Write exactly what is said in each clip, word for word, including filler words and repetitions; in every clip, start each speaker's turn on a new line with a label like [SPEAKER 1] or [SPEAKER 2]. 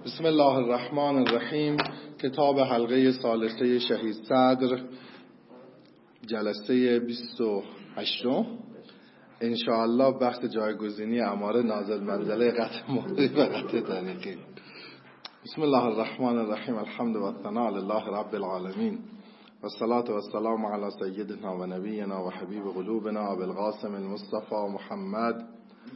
[SPEAKER 1] بسم الله الرحمن الرحیم. کتاب حلقه ثالثه شهید صدر، جلسه بیست و هشت. ان شاء الله بحث جایگزینی اماره نازل منزله قطع موضوعی و قطع طریقی. بسم الله الرحمن الرحیم. الحمد و الثناء لله رب العالمین و الصلاة و السلام علی سیدنا و نبینا و حبیب قلوبنا ابو القاسم المصطفى محمد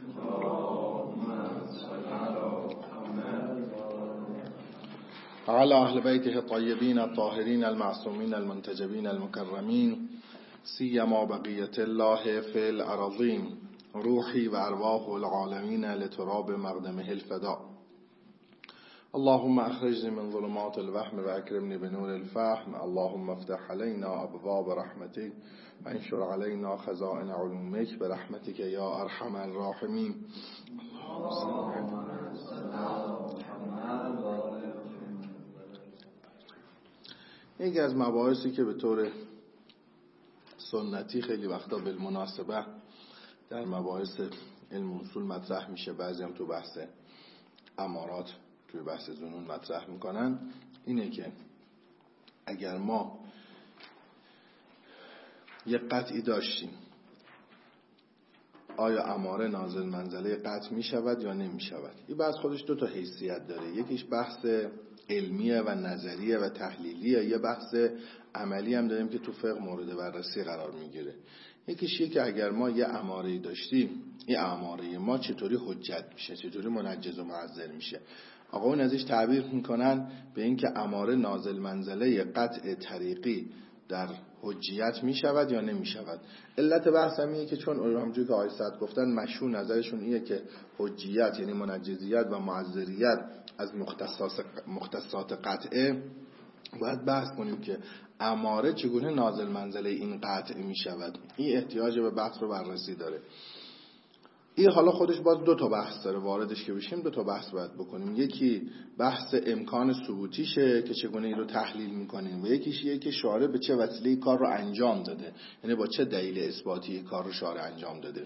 [SPEAKER 1] على اهل بیته الطیبین الطاهرین المعصومین المنتجبین المکرمین سیما بقیت الله فی الارضین روحی و ارواح العالمین لتراب مقدمه الفداء. اللهم اخرجني من ظلمات الوهم و اکرمنی بنور الفهم. اللهم افتح علينا ابواب رحمتك و انشر علينا خزائن علومك برحمتك یا ارحم الراحمین. یکی از مباحثی که به طور سنتی خیلی وقتا بالمناسبه در مباحث علم اصول مطرح میشه، بعضی هم تو بحث امارات توی بحث ظنون مطرح میکنن، اینه که اگر ما یه قطعی داشتیم، آیا اماره نازل منزله قطع میشود یا نمیشود؟ این بحث خودش دو تا حیثیت داره. یکیش بحث علمیه و نظریه و تحلیلیه، یه بحث عملی هم داریم که تو فقه مورد بررسی قرار میگیره. یکیش یه که اگر ما یه اماره‌ای داشتیم، این اماره ما چطوری حجت میشه، چطوری منجز و معذر میشه. آقایون ازش تعبیر میکنن به این که اماره نازل منزله قطع طریقی در حجیت میشود یا نمیشود. علت بحث هم اینه که چون همونجوری که آقای صدر گفتن مشهور نظرشون اینه که حجیت یعنی منجزیت و معذریت از مختصات قطعه، باید بحث کنیم که اماره چگونه نازل منزله این قطع میشود. این احتیاج به بحث رو بررسی داره. این حالا خودش باز دو تا بحث داره، واردش که بشیم دو تا بحث باید بکنیم. یکی بحث امکان ثبوتیشه که چگونه این رو تحلیل میکنیم، و یکیش یه که شارع به چه وسیله کار رو انجام داده، یعنی با چه دلیل اثباتی کار رو شارع انجام داده.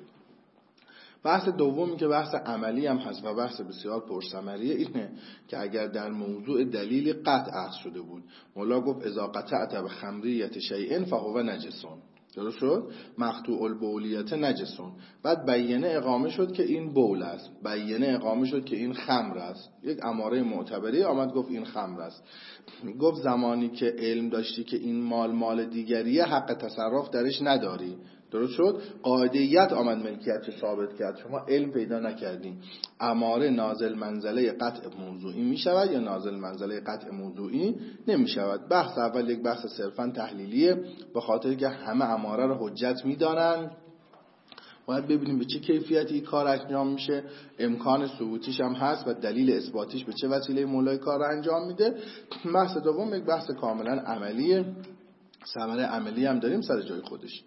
[SPEAKER 1] بحث دومی که بحث عملی هم هست و بحث بسیار پرثمریه اینه که اگر در موضوع دلیل قطع اخذ شده بود، مولا گفت اذا قطعت بخمریت شیء فهو نجسون، درست شد؟ مقطوع البولیت نجسون. بعد بیانه اقامه شد که این بول است، بیانه اقامه شد که این خمر است. یک اماره معتبری آمد گفت این خمر است. گفت زمانی که علم داشتی که این مال مال دیگریه، حق تصرف درش نداری، درست شد؟ قاعدیت آمد ملکیت رو ثابت کرد، شما علم پیدا نکردین. اماره نازل منزله قطع موضوعی می شود یا نازل منزله قطع موضوعی نمی شود. بحث اول یک بحث صرفا تحلیلیه، به خاطر که همه اماره رو حجت می دانن. باید ببینیم به چه کیفیتی کار انجام میشه، امکان ثبوتیش هم هست و دلیل اثباتیش به چه وسیله مولای کار رو انجام میده. بحث دوم یک بحث کاملا عملیه، ثمره عملی هم داریم سر جای خودش.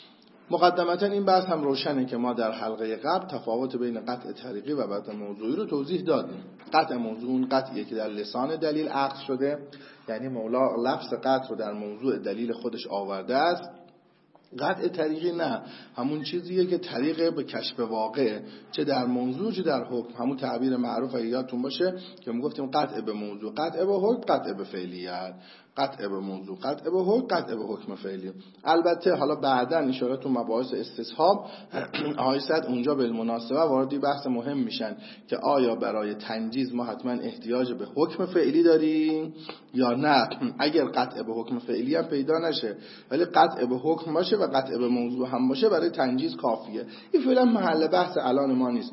[SPEAKER 1] مقدمتا این بحث هم روشنه که ما در حلقه قبل تفاوت بین قطع طریقی و قطع موضوعی رو توضیح دادیم. قطع موضوع اون قطعیه که در لسان دلیل عقد شده، یعنی مولا لفظ قطع رو در موضوع دلیل خودش آورده است. قطع طریقی نه، همون چیزیه که طریق به کشف واقع، چه در موضوع چه در حکم. همون تعبیر معروف اگه یادتون باشه که ما گفتیم قطع به موضوع، قطع به حکم، قطع به فعلیت. قطع به موضوع، قطع به حکم، قطع به حکم فعلی. البته حالا بعداً ان شاء الله تو مباحث استصحاب آقای صدر اونجا بالمناسبه وارد بحث مهم میشن که آیا برای تنجیز ما حتما احتیاج به حکم فعلی داریم یا نه. اگر قطع به حکم فعلی هم پیدا نشه ولی قطع به حکم باشه و قطع به موضوع هم باشه، برای تنجیز کافیه. این فعلا محل بحث الان ما نیست،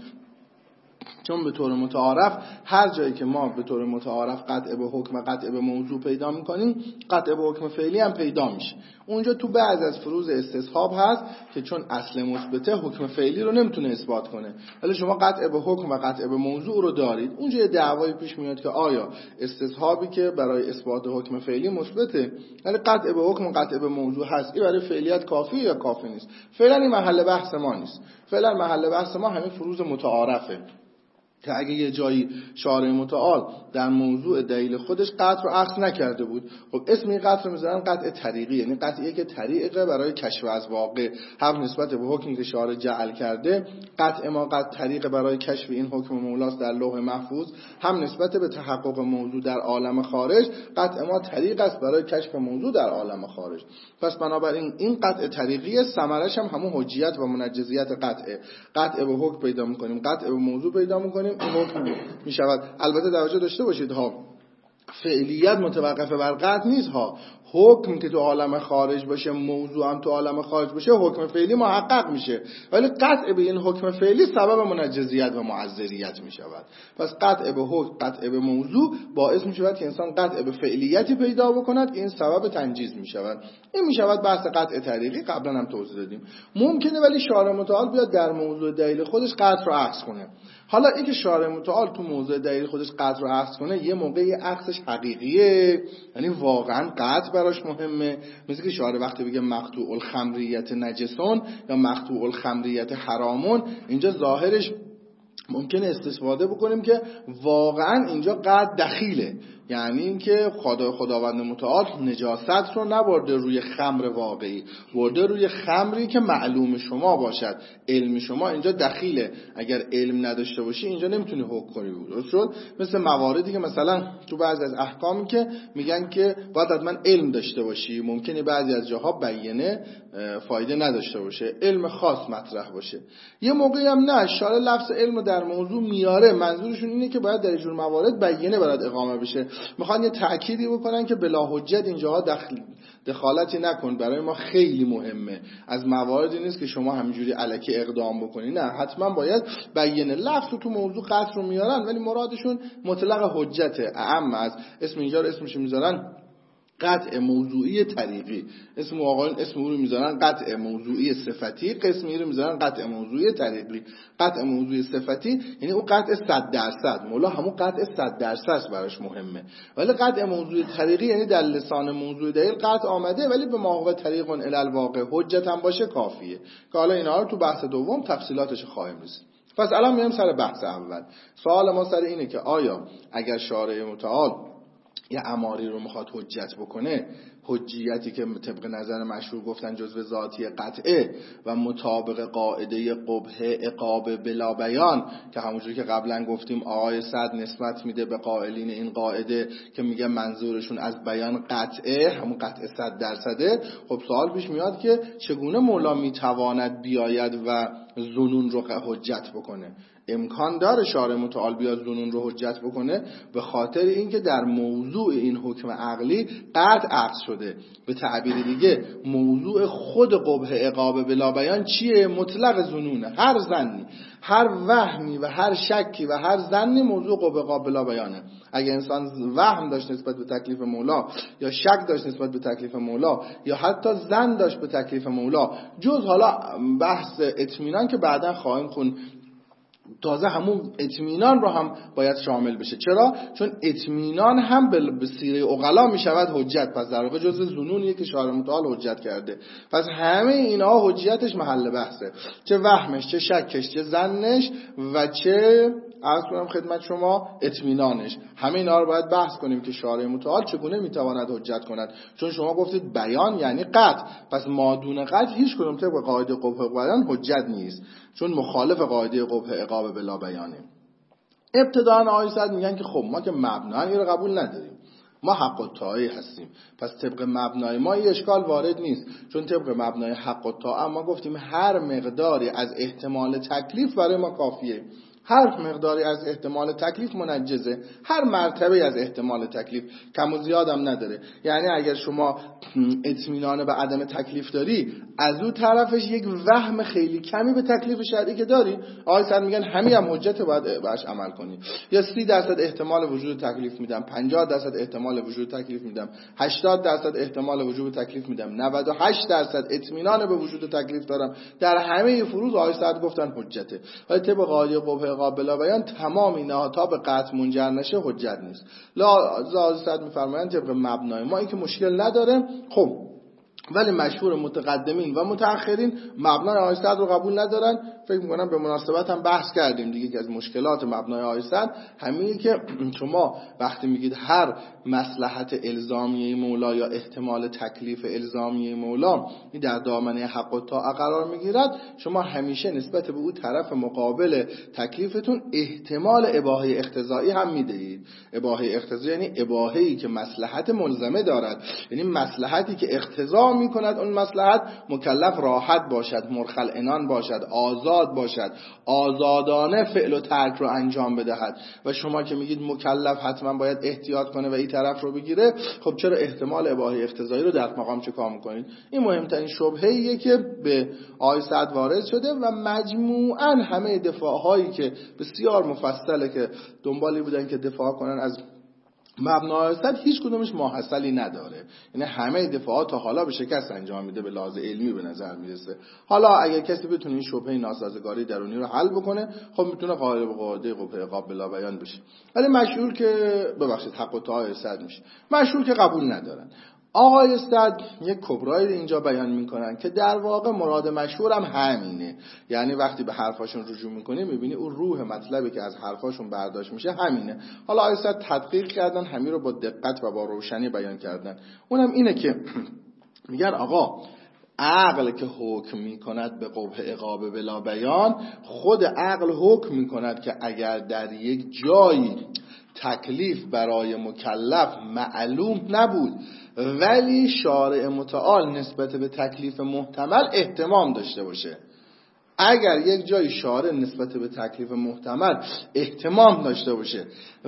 [SPEAKER 1] چون به طور متعارف هر جایی که ما به طور متعارف قطع به حکم و قطع به موضوع پیدا میکنیم، قطع به حکم فعلی هم پیدا میشه. اونجا تو بعض از فروض استصحاب هست که چون اصل مثبته حکم فعلی رو نمیتونه اثبات کنه، ولی شما قطع به حکم و قطع به موضوع رو دارید. اونجا یه دعوایی پیش میاد که آیا استصحابی که برای اثبات حکم فعلی مثبته ولی قطع به حکم و قطع به موضوع هست، این برای فعلیت کافیه یا کافی نیست؟ فعلا این محل بحث ما نیست. فعلا محل بحث ما همین فروض متعارفه. که اگه یه جایی شارع متعال در موضوع دلیل خودش قطع رو اخذ نکرده بود، خب اسم این قطع رو میذارن قطع طریقی، یعنی قطعی که طریقه برای کشف از واقع، هم نسبت به حکمی که شارع جعل کرده، قطع ما قطع طریقه برای کشف این حکم مولاست در لوح محفوظ، هم نسبت به تحقق موضوع در عالم خارج، قطع ما طریق است برای کشف موضوع در عالم خارج. پس بنابراین این قطع طریقی ثمرش هم همون حجیت و منجزیت قطعه. قطع به حکم پیدا می‌کنیم، قطع به موضوع پیدا می‌کنیم، این حکم می‌شود. البته توجه داشته باشید ها، فعلیت متوقف بر قطع نیست ها. حکم که تو عالم خارج باشه، موضوع هم تو عالم خارج باشه، حکم فعلی محقق میشه، ولی قطع به این حکم فعلی سبب منجزیت و معذریت میشود. پس قطع به حکم، قطع به موضوع باعث میشود که انسان قطع به فعلیتی پیدا بکند که این سبب تنجیز میشود. این میشود بحث قطع طریقی، قبلا هم توضیح دادیم. ممکنه ولی شارع متعال بیاد در موضوع دلیل خودش قطع رو اخذ کنه. حالا اینکه شارع متعال تو موضوع دلیل خودش قطع رو اخذ کنه، یه موقعی اخذش حقیقیه، یعنی واقعا قطع براش مهمه، مثل که شارع وقتی بگه مقطوع الخمریت نجسون یا مقطوع الخمریت حرامون، اینجا ظاهرش ممکنه استفاده بکنیم که واقعا اینجا قطع دخیله، یعنی اینکه خدا خداوند متعال نجاست رو نبرده روی خمر واقعی، برده روی خمری که معلوم شما باشد. علم شما اینجا دخیله، اگر علم نداشته باشی اینجا نمیتونی حکم کنی. درست شد؟ مثل مواردی که مثلا تو بعضی از احکامی که میگن که باید حتما علم داشته باشی، ممکنه بعضی از جاها بیانه فایده نداشته باشه، علم خاص مطرح باشه. یه موقعی هم نه، شارع لفظ علم رو در موضوع میاره، منظورشون اینه که باید در اینجور موارد بیانه برات اقامه بشه. میخوان یه تأکیدی بکنن که بلا حجت اینجاها دخل دخالتی نکن، برای ما خیلی مهمه. از مواردی نیست که شما همینجوری الکی اقدام بکنی، نه، حتما باید بیانه. لفظ تو موضوع قطع رو میارن ولی مرادشون مطلق حجته، اعم از اسم اینجا رو اسمش میذارن قطع موضوعی طریقی، اسم آقایون اسم او رو میذارن قطع موضوعی صفتی، قسمی رو میذارن قطع موضوعی طریقی. قطع موضوعی صفتی یعنی اون قطع صد درصد، مولا همون قطع صد درصد براش مهمه. ولی قطع موضوعی طریقی یعنی در لسان موضوع دلیل قطع آمده ولی به ما هو طریق الی الواقع حجت هم باشه کافیه، که حالا اینا رو تو بحث دوم تفصیلاتش خواهیم رسید. پس الان میام سر بحث اول. سوال ما سر اینه که آیا اگر شارع متعال یه اماری رو میخواد حجت بکنه، حجیتی که طبق نظر مشهور گفتن جزو ذاتی قطعه و مطابق قاعده قبح عقاب بلا بیان، که همونجوری که قبلا گفتیم آقای سعد نسبت میده به قائلین این قاعده که میگه منظورشون از بیان قطعه همون قطعه صد درصده. خب سوال پیش میاد که چگونه مولا میتواند بیاید و ظنون رو حجت بکنه؟ امکان داره شارع متعال بیاد ظنون رو حجت بکنه به خاطر اینکه در موضوع این حکم عقلی قطع عقد شده. به تعبیر دیگه موضوع خود قبح عقاب بلا بیان چیه؟ مطلق ظنونه. هر ظنی، هر وهمی و هر شکی و هر ظنی موضوع قبح عقاب بلا بیانه. اگه انسان وهم داشت نسبت به تکلیف مولا یا شک داشت نسبت به تکلیف مولا یا حتی ظن داشت به تکلیف مولا، جز حالا بحث اطمینان که بعداً خواهیم خون، تازه همون اطمینان رو هم باید شامل بشه. چرا؟ چون اطمینان هم به سیره عقلا می شود حجت، پس در واقع جزء ظنونیه که شارع متعال حجت کرده. پس همه اینا حجیتش محل بحثه، چه وهمش، چه شکش، چه ظنش و چه عرض کنم خدمت شما اطمینانش. همه اینا رو باید بحث کنیم که شارع متعال چگونه میتواند حجت کند. چون شما گفتید بیان یعنی قطع، پس مادون قطع هیچ کدوم طبق قاعده قبح بیان حجت نیست، چون مخالف قاعده قبح عقاب بلا بیانه. ابتداء آقای سعد میگن که خب ما که مبنای رو قبول نداریم، ما حق الطاعه هستیم، پس طبق مبنای ما یه اشکال وارد نیست، چون طبق مبنای حق الطاعه ما گفتیم هر مقداری از احتمال تکلیف برای ما کافیه. هر مقداری از احتمال تکلیف منجزه، هر مرتبه از احتمال تکلیف، کم و زیادم نداره. یعنی اگر شما اطمینان به عدم تکلیف داری، از اون طرفش یک وهم خیلی کمی به تکلیف شرعی که داری، آقای سعد میگن همین هم حجت، باید باش عمل کنی. یا سی درصد احتمال وجود تکلیف میدم، پنجاه درصد احتمال وجود تکلیف میدم، هشتاد درصد احتمال وجود تکلیف میدم، نود و هشت درصد اطمینان به وجود تکلیف دارم، در همه فروض آقای سعد گفتن حجته. ولی طبق قاعده قبح قابل بیان تمام اینها تا به قطع منجر نشه حجت نیست. لا زاد میفرمایند طبق مبنای ما این که مشکل نداره. خب ولی مشهور متقدمین و متأخرین مبنای آقای سعد رو قبول ندارن، فکر می‌کنم به مناسبت هم بحث کردیم دیگه که از مشکلات مبنای آیه صد همینه که شما وقتی میگید هر مصلحت الزامی مولا یا احتمال تکلیف الزامی مولا در دامنه حق و طاعه قرار میگیرد، شما همیشه نسبت به اون طرف مقابل تکلیفتون احتمال اباحه اقتضایی هم میدهید. اباحه اقتضایی یعنی اباحه‌ای که مصلحت ملزمه دارد، یعنی مصلحتی که اقتضا میکند اون مصلحت مکلف راحت باشد، مرخل عنان باشد، آزاد باشد، آزادانه فعل و ترک رو انجام بدهد. و شما که میگید مکلف حتما باید احتیاط کنه و این طرف رو بگیره، خب چرا احتمال اباحه اقتضایی رو در مقام چه کار میکنید؟ این مهمترین شبهه‌ایه که به آیه صد وارد شده و مجموعاً همه دفاعهایی که بسیار مفصله که دنبالی بودن که دفاع کنن از مبنای صد هیچ کدومش ماحصلی نداره. یعنی همه دفاعات تا حالا به شکست انجام میده، به لحاظ علمی به نظر میرسه. حالا اگر کسی بتونه این شبهه ناسازگاری درونی رو حل بکنه، خب میتونه قائل به قاعده قبه عقاب بلا بیان بشه. ولی مشهور که ببخشید حق و طاعه صد میشه، مشهور که قبول ندارن. آقای صد یک کبرایی اینجا بیان میکنن که در واقع مراد مشهور هم همینه. یعنی وقتی به حرفاشون رجوع میکنی میبینی اون روح مطلبی که از حرفاشون برداشت میشه همینه. حالا آقای صد تدقیق کردن، همین رو با دقت و با روشنی بیان کردن. اونم اینه که میگن آقا عقل که حکم میکند به قبح عقاب بلا بیان، خود عقل حکم میکند که اگر در یک جایی تکلیف برای مکلف معلوم نبود ولی شارع متعال نسبت به تکلیف محتمل اهتمام داشته باشه، اگر یک جای شارع نسبت به تکلیف محتمل اهتمام داشته باشه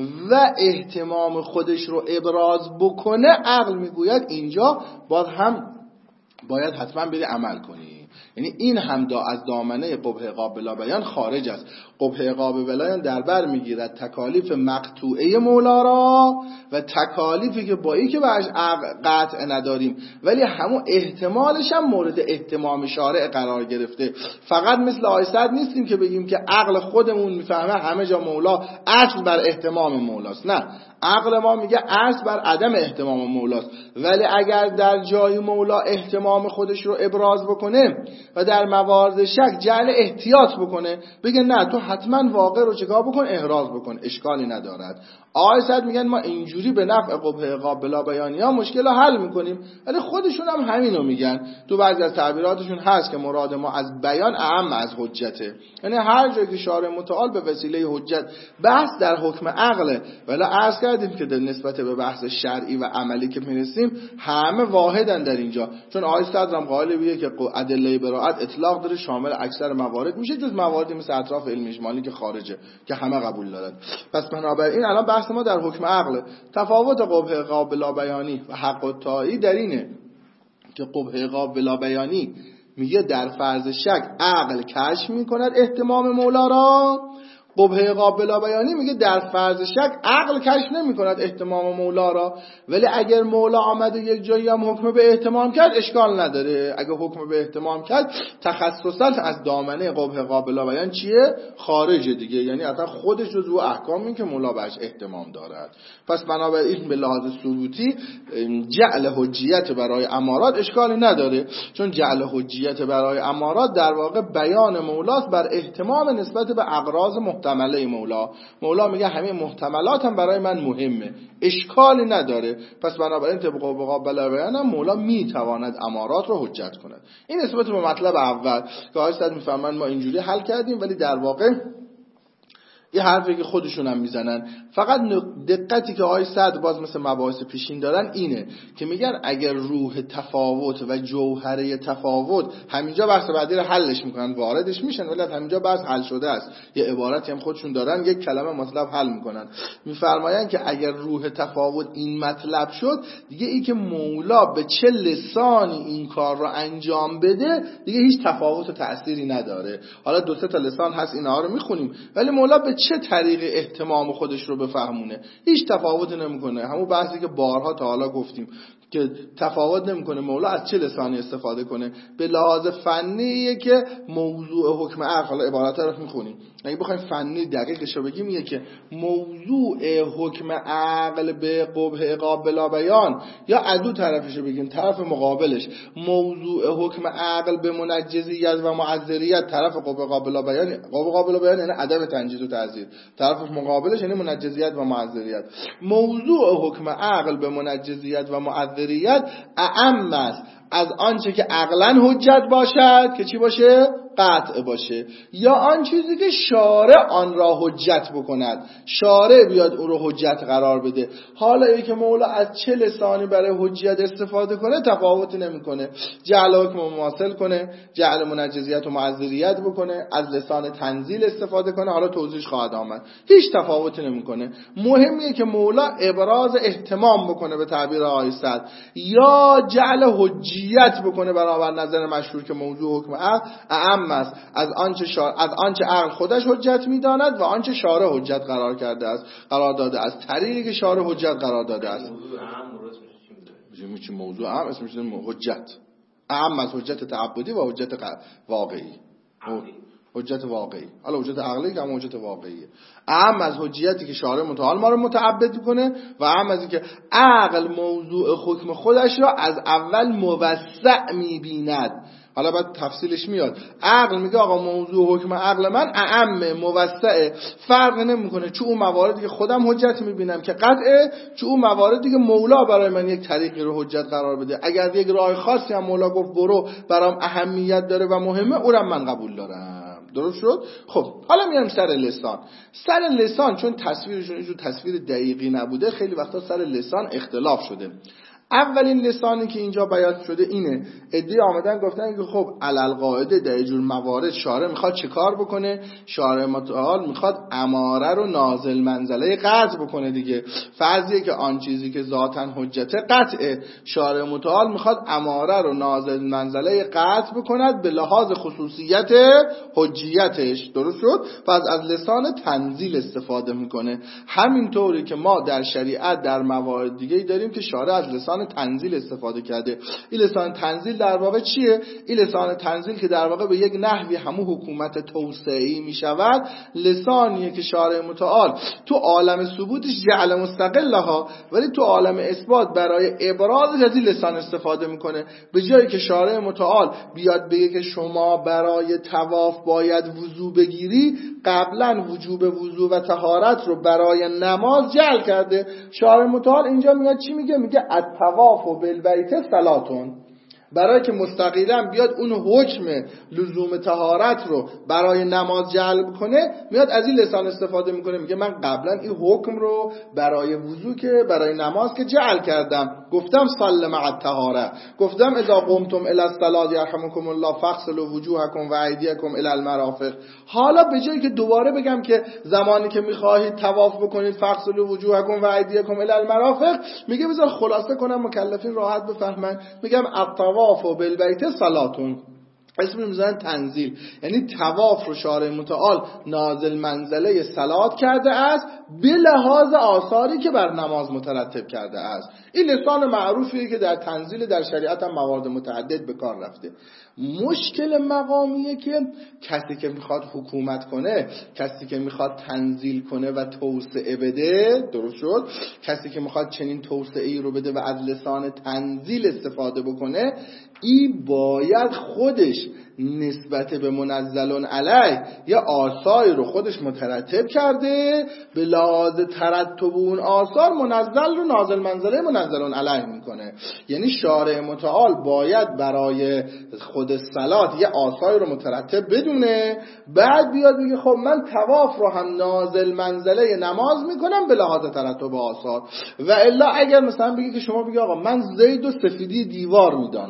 [SPEAKER 1] و اهتمام خودش رو ابراز بکنه، عقل میگوید اینجا باز هم باید حتما بری عمل کنی. یعنی این هم دا از دامنه قبح عقاب بلا بیان خارج است. قبح عقاب بلا بیان در بر میگیرد تکالیف مقطوعه مولا را و تکالیفی که با ای که بهش قطع نداریم ولی همون احتمالش هم مورد اهتمام شارع قرار گرفته. فقط مثل آیه صد نیستیم که بگیم که عقل خودمون میفهمه همه جا مولا اصل بر احتمام مولاست. نه، عقل ما میگه اصل بر عدم احتمام مولاست. ولی اگر در جای مولا احتمام خودش رو ابراز بکنه و در موارد شک جعل احتیاط بکنه، بگه نه تو حتما واقع رو چکار بکن، احراز بکن، اشکالی ندارد. آیه صد میگن ما اینجوری به نفع قبح عقاب بلا بیانی ها مشکل رو حل میکنیم، ولی خودشون هم همینو میگن. تو بعضی از تعبیراتشون هست که مراد ما از بیان اعم از حجته. یعنی هر جایی که شارع متعال به وسیله حجت بحث در حکم عقله، ولی عرض کردیم که در نسبت به بحث شرعی و عملی که میرسیم همه واحدن در اینجا. چون آیه صد هم قائل بیه که ادله براءت اطلاق داره، شامل اکثر موارد میشه، جز مواردی مثل اطراف علم اجمالی که خارجه که همه قبول دارن. پس بنابراین الان بحث ما در حکم عقل. تفاوت قبح عقاب بلا بیانی و حق و طاعی در اینه که قبح عقاب بلا بیانی میگه در فرض شک عقل کشف میکند اهتمام مولا را، قبح عقاب بلا بیانی میگه در فرض شک عقل کشف نمیکند اهتمام مولا را، ولی اگر مولا آمده یک جایی هم حکم به اهتمام کرد اشکال نداره. اگر حکم به اهتمام کرد تخصصا از دامنه قبح عقاب بلا بیان چیه؟ خارجه دیگه. یعنی اصلا خودش جزو احکامی که مولا بهش اهتمام دارد. پس بنابراین به لحاظ ثبوتی جعل حجیت برای امارات اشکالی نداره، چون جعل حجیت برای امارات در واقع بیان مولاست بر اهتمام نسبت به اغراض محتمله مولا. مولا میگه همه محتملات هم برای من مهمه، اشکالی نداره. پس بنابراین طبق قبح بلا بیان هم مولا میتواند امارات رو حجت کند. این نسبت به مطلب اول که آیه صد میفهمن ما اینجوری حل کردیم، ولی در واقع این حرفی که خودشون هم میزنن. فقط دقتی که آیه صد باز مثل مباحث پیشین دارن اینه که میگن اگر روح تفاوت و جوهره تفاوت، همینجا بحث بعدی رو حلش میکنن، واردش میشن، ولی همینجا بحث حل شده است. یه عبارتی هم خودشون دارن، یک کلمه مطلب حل میکنن. میفرمایند که اگر روح تفاوت این مطلب شد، دیگه ای که مولا به چه لسانی این کار رو انجام بده دیگه هیچ تفاوت و تأثیری نداره. حالا دو سه تا لسان هست اینها رو میخونیم، ولی مولا به چه طریق اهتمام خودش رو بفهمونه هیچ تفاوتی نمیکنه. همون بحثی که بارها تا حالا گفتیم، که تفاوت نمیکنه مولا از چه لسانی استفاده کنه. به لحاظ فنیه که موضوع حکم عقل، حالا عبارت رو میخونیم اگه بخوایم فنی دقیقش رو بگیم، میگه که موضوع حکم عقل به قبح قابل بیان، یا از اون طرفش بگیم طرف مقابلش موضوع حکم عقل به منجزیت و معذریت، طرف قبح قابل بیان، قبح قابل بیان یعنی عدم تنجیز و تعذیر، طرف مقابلش یعنی منجزیت و معذریت. موضوع حکم عقل به منجزیت و معذریت اعم است از آنچه که عقلا حجت باشد که چی باشه؟ قطع باشه، یا آن چیزی که شارع آن را حجت بکند، شارع بیاد اون رو حجت قرار بده. حالا ای که مولا از چه لسانی برای حجت استفاده کنه تفاوتی نمیکنه، جعل حکم مماثل کنه، جعل منجزیت و معذریت بکنه، از لسان تنزیل استفاده کنه، حالا توضیحش خواهد آمد، هیچ تفاوتی نمیکنه. مهمیه که مولا ابراز اهتمام بکنه به تعبیر آقای سعد، یا جعل حجیت بکنه برابر نظر مشهور که موضوع حکم عقل اعم است از آنچه شار... از آنچه عقل خودش حجت میداند و آنچه شارع حجت قرار کرده است، قرار داده است، طریقی که شارع حجت قرار داده است.
[SPEAKER 2] موضوع اعم مراد میشه
[SPEAKER 1] چی؟ موضوع اعم اسمش حجت، اعم از حجت تعبدی و حجت واقعی، حجت واقعی. حالا حجت عقلی که هم حجت واقعیه. اعم از حجیتی که شارع متعال ما رو متعبد کنه، و اعم از این که عقل موضوع حکم خودش را از اول موسع میبیند. حالا بعد تفصیلش میاد. عقل میگه آقا موضوع حکم عقل من اعم موسع، فرق نمیکنه چه اون مواردی که خودم حجت میبینم که قطعه، چه اون مواردی که مولا برای من یک طریقی رو حجت قرار بده. اگر یک راه خاصی هم مولا گفت برو برام اهمیت داره و مهمه، اونم من قبول دارم. درست شد؟ خب حالا میام سر لسان. سر لسان چون تصویرشون اینجور تصویر دقیقی نبوده، خیلی وقتا سر لسان اختلاف شده. اولین لسانی که اینجا بیان شده اینه، ادعی آمدن گفتن که خب علل قاعده در جور موارد شارع میخواد چه کار بکنه؟ شارع متعال میخواد اماره رو نازل منزله قطع بکنه دیگه. فرضیه که آن چیزی که ذاتاً حجت قطعه، شارع متعال میخواد اماره رو نازل منزله قطع بکند به لحاظ خصوصیت حجیتش. درست شد؟ پس از لسان تنزیل استفاده میکنه. همینطوری که ما در شریعت در موارد دیگه داریم که شارع از لسان تنزیل استفاده کرده. این لسان تنزیل در واقع چیه؟ این لسان تنزیل که در واقع به یک نحوی همون حکومت توسعی می شود، لسانیه که شارع متعال تو عالم ثبوتش جعل مستقلها، ولی تو عالم اثبات برای ابراز از این لسان استفاده میکنه. به جایی که شارع متعال بیاد بگه که شما برای طواف باید وضو بگیری، قبلا وجوب وضو و طهارت رو برای نماز جعل کرده. شارع متعال اینجا میاد چی میگه؟ میگه الطواف بالبیت صلاتون. برای که مستقیما بیاد اون حکم لزوم طهارت رو برای نماز جلب کنه، میاد از این لسان استفاده میکنه، میگه من قبلا این حکم رو برای وضو که برای نماز که جعل کردم، گفتم صل مع الطهاره، گفتم اذا قمتم الی الصلاه یرحمکم الله فاغسلوا وجوهکم و ایدیکم الی المرافق. حالا به جایی که دوباره بگم که زمانی که میخواهید طواف بکنید فاغسلوا وجوهکم و ایدیکم الی المرافق، میگه بذار خلاصه کنم مکلفین راحت بفهمن، میگم الطواف و بالبیت صلاتون. اسم میذارن تنزیل، یعنی طواف رو شارع متعال نازل منزله صلات کرده است به لحاظ آثاری که بر نماز مترتب کرده است. این لسان معروفیه که در تنزیل در شریعت هم موارد متعدد به کار رفته. مشکل مقامیه که کسی که میخواد حکومت کنه، کسی که میخواد تنزیل کنه و توسعه بده، درست شد، کسی که میخواد چنین توسعه‌ای رو بده و از لسان تنزیل استفاده بکنه، این باید خودش نسبت به منزلون علیه یا آثاری رو خودش مترتب کرده، به لحاظ ترتب اون آثار منزل رو نازل منزله منزلون علیه میکنه. یعنی شارع متعال باید برای خود صلات یه آثاری رو مترتب بدونه، بعد بیاد بگه خب من طواف رو هم نازل منزله نماز میکنم به لحاظ ترتب آثار. و الا اگر مثلا بگه که شما بگه آقا من زید و سفیدی دیوار میدانم،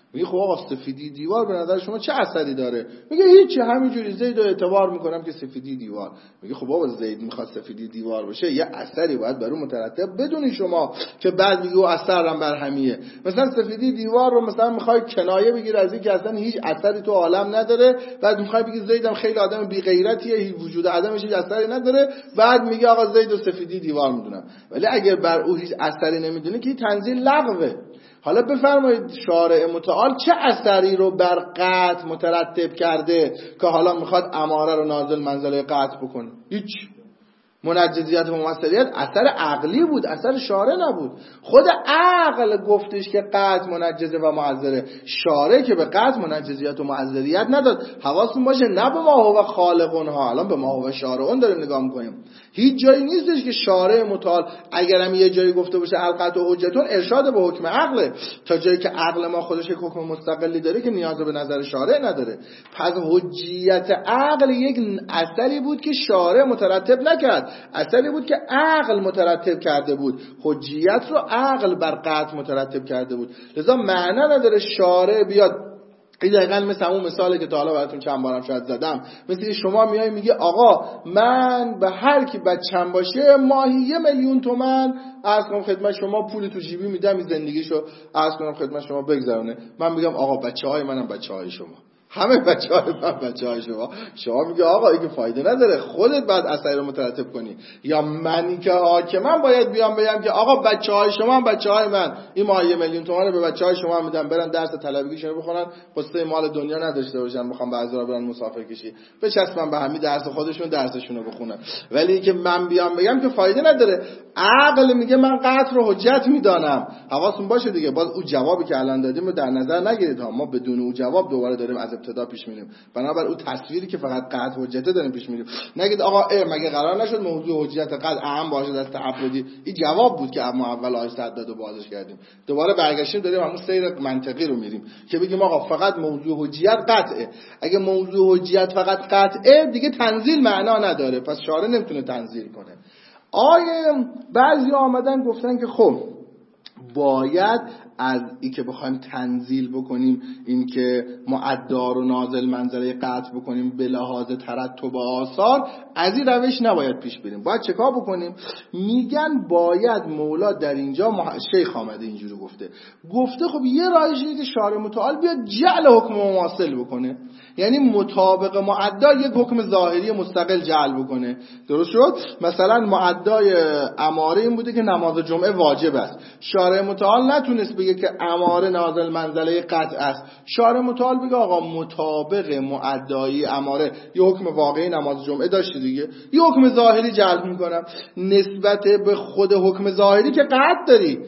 [SPEAKER 1] میگه خب آقا سفیدی دیوار به نظر شما چه اثری داره؟ میگه هیچی، همینجوری زید رو اعتبار میکنم که سفیدی دیوار. میگه خب بابا زید میخواد سفیدی دیوار باشه یه اثری باید بر اون مترتب بدونی شما که بعد میگه اون اثر هم بر همیه. مثلا سفیدی دیوار رو مثلا میخوای کنایه بگیر از اینکه اصلا هیچ اثری تو عالم نداره، بعد میخوای بگی زیدم خیلی آدم بی غیرتیه، هیچ وجود عدمش هیچ اثری نداره، بعد میگه آقا زید و سفیدی دیوار میدونم. ولی اگر بر او هیچ اثری نمیدونه که تنزیل لغوه. حالا بفرمایید شارع متعال چه اثری رو بر قطع مترتب کرده که حالا میخواد اماره رو نازل منزله قطع بکنه؟ هیچ. منجزیت و ممثلیت اثر عقلی بود، اثر شارع نبود. خود عقل گفتش که قطع منجزه و معذره، شارع که به قطع منجزیت و معذریت نداد. حواستون باشه نه به ما هو خالقونها، الان به ما هو شارعون داریم نگاه میکنیم. هیچ جایی نیستش که شارع متعال اگرم یه جایی گفته باشه القطع و حجتون ارشاد به حکم عقله، تا جایی که عقل ما خودش یک حکم مستقلی داره که نیاز به نظر شارع نداره. پس حجیت عقل یک اثری بود که شارع مترتب نکرد، اثری بود که عقل مترتب کرده بود. حجیت رو عقل بر قطع مترتب کرده بود. لذا معنی نداره شارع بیاد. این دقیقا مثل همون مثالی که تا حالا براتون چند بارم شاید زدم، مثل شما میای میگه آقا من به هر کی بچم باشه ماهی یه میلیون تومن عرض کنم خدمت شما پول تو جیبی میدم این زندگیشو عرض کنم خدمت شما بگذرونه. من میگم آقا بچهای منم بچهای شما، همه بچه‌های من بچه‌های شما. شما میگه آقا این که فایده نداره، خودت بعد اثر رو مترتب کنی. یا منی که حاکمم باید بیام بگم که آقا بچه‌های شما هم بچه‌های من، این ماه یه میلیون تومان رو به بچه‌های شما میدم برن درس طلبگیشون بخونن، قصه مال دنیا نداشته باشن، میخوام بعضیا برن مسافر کشی بچسبن به همین درس خودشون درسشون رو بخونن. ولی اینکه من بیام بگم که فایده نداره. عقل میگه من قطع رو حجت میدانم. حواستون باشه دیگه، باز اون جوابی که الان دادیم رو در نظر نگیرید ها، ما بدون اون جواب دوباره داریم از ابتدا پیش میریم. بنابر اون تصویری که فقط قطع حجت داریم پیش میریم. نگید آقا اه مگه قرار نشد موضوع حجت قطع اهم باشه از تعبدی؟ این جواب بود که اما اول آیه صداد رو بازش کردیم. دوباره برگشتیم داریم همون سیر منطقی رو میریم که بگیم آقا فقط موضوع حجت قطعه. اگه موضوع حجت فقط قطعه دیگه تنزیل معنا نداره، پس شارع نمیتونه تنزیل کنه. آیه بعضی آمدن گفتن که خب باید از این که بخوایم تنزیل بکنیم، این که معدا رو نازل منزله قطع بکنیم به لحاظ ترتب آثار، از این روش نباید پیش بریم. باید چکار بکنیم؟ میگن باید مولا در اینجا مح... شیخ آمده اینجوری گفته گفته خب یه راهش اینه که شارع متعال بیاد جعل حکم مماثل بکنه، یعنی مطابق معدا یک حکم ظاهری مستقل جعل بکنه. درست شد؟ مثلا معدای اماره این بوده که نماز جمعه واجب است. شارع متعال نتونست بگه که اماره نازل منزله قطع است. شارع متعال بگه آقا مطابق معدای اماره یه حکم واقعی نماز جمعه داشته دیگه، یه حکم ظاهری جلب میکنم. نسبت به خود حکم ظاهری که قطع داری،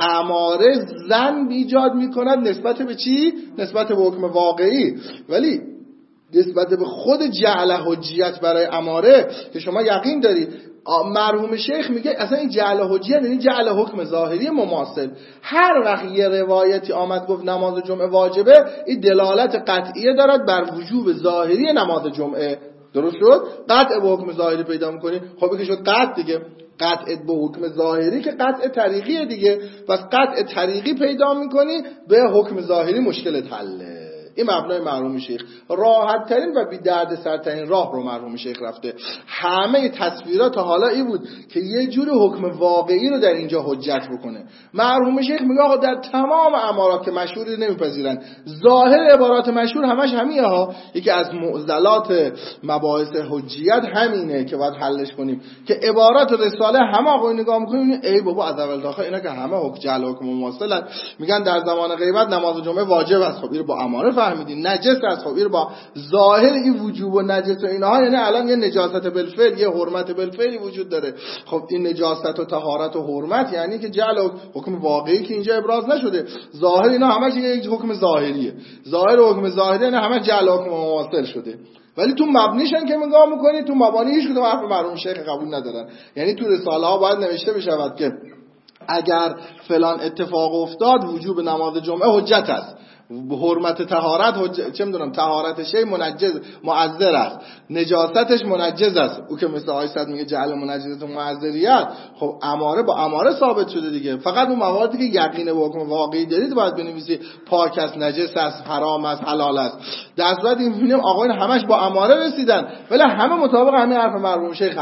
[SPEAKER 1] اماره زن ایجاد میکند نسبت به چی؟ نسبت به حکم واقعی. ولی نسبت به خود جعل حجیت برای اماره که شما یقین داری، مرحوم شیخ میگه اصلا این جعل حجیت یعنی جعل حکم ظاهری مماثل. هر وقت یه روایتی آمد گفت نماز جمعه واجبه، این دلالت قطعیه دارد بر وجوب ظاهری نماز جمعه. درست شد؟ قطع به حکم ظاهری پیدا میکنی. خب که شد قطع دیگه، قطع به حکم ظاهری که قطع طریقیه دیگه، پس قطع طریقی پیدا میکنی به حکم ظاهری مشکلت حله. این مبنای مرحوم شیخ راحت ترین و بی درد سرترین راه رو مرحوم شیخ رفته. همه تصویرات حالا این بود که یه جور حکم واقعی رو در اینجا حجت بکنه. مرحوم شیخ میگه آقا در تمام امارات که مشهوری نمیپذیرن، ظاهر عبارات مشهور همش همینه ها. یکی از معضلات مباحث حجیت همینه که باید حلش کنیم که عبارات رساله همه آقا نگاه میکنیم ای بابا از اول تا آخر اینا که همه حکم جعل حکم مماثلن. میگن در زمان غیبت نماز جمعه واجب است. خب اینو با اماره فهمیدین. نجس است. خب اینو با ظاهر این وجوب و نجس و اینها، یعنی الان یه نجاست بالفعل یه حرمت بالفعلی وجود داره. خب این نجاست و طهارت و حرمت یعنی که جعل حکم واقعی که اینجا ابراز نشده. ظاهر اینا همش یک حکم ظاهریه. ظاهر حکم ظاهری یعنی همه جعل حکم مماثل شده. ولی تو مبنیشن که نگاه میکنی تو مبانی هیچ کدوم حرف مرحوم شیخ قبول ندارن. یعنی تو رساله ها باید نوشته بشود که اگر فلان اتفاق افتاد وجوب نماز جمعه حجت است. حرمت طهارت حج... چه میدونم طهارت شی منجز معذر است، نجاستش منجز است. او که مثل آیت میگه جعل منجزات معذریت، خب اماره با اماره ثابت شده دیگه. فقط اون مواردی که یقین به حکم واقعی دارید باید بنویسی پاک است، نجس است، حرام است، حلال است. در صورت این میبینیم آقایون همش با اماره رسیدن، ولی همه مطابق همین حرف مرحوم شیخ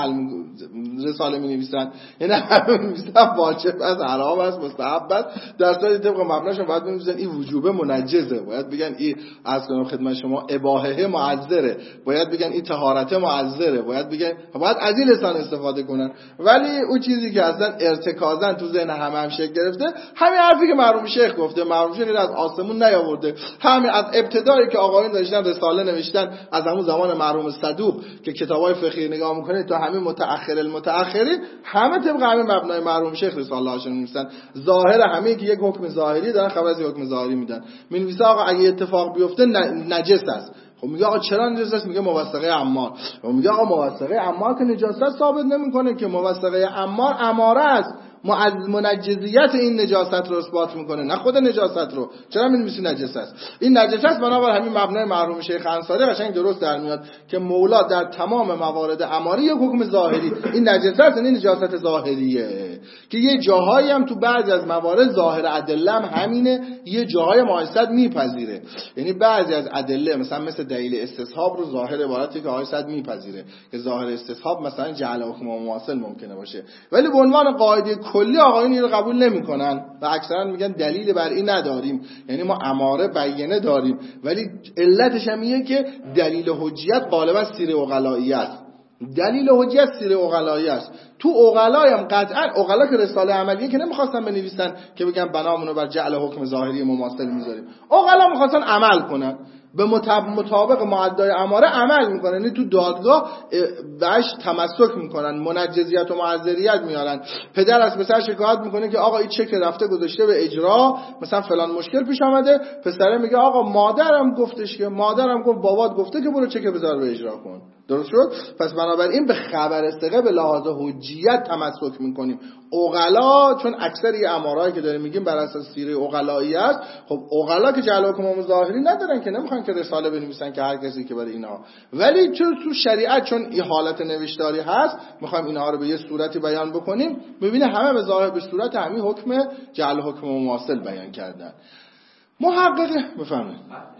[SPEAKER 1] رساله می نویسن، یعنی همه می نویسن واجب است، حرام است، مستحب است. در صورت طبق مبناش باید بنویسن این وجوبه منجزه، باید بگن این از کنم خدمت شما اباحه معذره، باید بگن این طهارت معذره، باید بگن باید از این لسان استفاده کنن. ولی اون چیزی که اصلا ارتکازا تو ذهن همه هم شکل گرفته، همین حرفی که مرحوم شیخ گفته. مرحوم شیخ از آسمون نیاورده، همین از ابتدایی که آقایون داشتن رساله نوشتن، از همون زمان مرحوم صدوق که کتابای فقهی نگاه میکنید تا همین متأخر المتأخرین، همه طبق همین مبنای مرحوم شیخ رساله هاشون می‌نویسن. ظاهر همه که یک حکم ظاهری دارن، خبر از حکم ظاهری میدن. می‌نویسه آقا اگه اتفاق بیفته نجس است. خب میگه آقا چرا نجس است؟ میگه موثقه عمار. خب میگه آقا موثقه عمار که نجاست ثابت نمیکنه که، موثقه عمار اماره است، منجزیت این نجاست رو اثبات میکنه، نه خود نجاست رو. چرا می‌نویسی نجس است؟ این نجس است بنابر همین مبنای مرحوم شیخ انصاری قشنگ درست در میاد که مولا در تمام موارد اماری یک حکم ظاهری، این نجس است یعنی نجاست ظاهریه، که یه جاهایی هم تو بعضی از موارد ظاهر ادله هم همینه، یه جاهای مایصد میپذیره. یعنی بعضی از ادله مثلا مثل دلیل استصحاب رو ظاهر عبارتی که مایصد میپذیره که ظاهر استصحاب مثلا جعل حکم مماثل ممکنه باشه، ولی به عنوان قاعده کلی آقایون این رو قبول نمیکنن و اکثرا میگن دلیل بر این نداریم. یعنی ما اماره بیانه داریم، ولی علتش هم اینه که دلیل حجیت غالبا سیر عقلایی است. دلیل حجیت سیر عقلایی است. تو عقلای هم قطعا عقلا که رساله عملیه که نمیخواستن بنویسن که بگن بنامونو بر جعل حکم ظاهری مماثل میذاریم، عقلا میخواستن عمل کنن، به مطابق معدای اماره عمل میکنن، یعنی تو دادگاه بهش تمسک میکنن، منجزیت و معذریت میارن. پدر از پسر شکایت میکنه که آقا این چک رفته گذاشته به اجرا، مثلا فلان مشکل پیش آمده، پسر میگه آقا مادرم گفتش که، مادرم گفت بابات گفته که برو چک بذار به اجرا کن. درست شد؟ پس بنابراین به خبر ثقه به لحاظ حجیت تمسک میکنیم. عقلا چون اکثر این امارایی که داریم میگیم بر اساس سیره عقلایی است، خب عقلا که جعل حکم ظاهری ندارن که نمیخوان که رساله بنویسن که هر کسی که برای اینا، ولی چون تو شریعت چون این حالت نوشتاری هست میخوایم اینها رو به یه صورتی بیان بکنیم، ببینه همه به ظاهر به صورت همین حکم جعل حکم مماثل بیان کردن. محقق بفهمه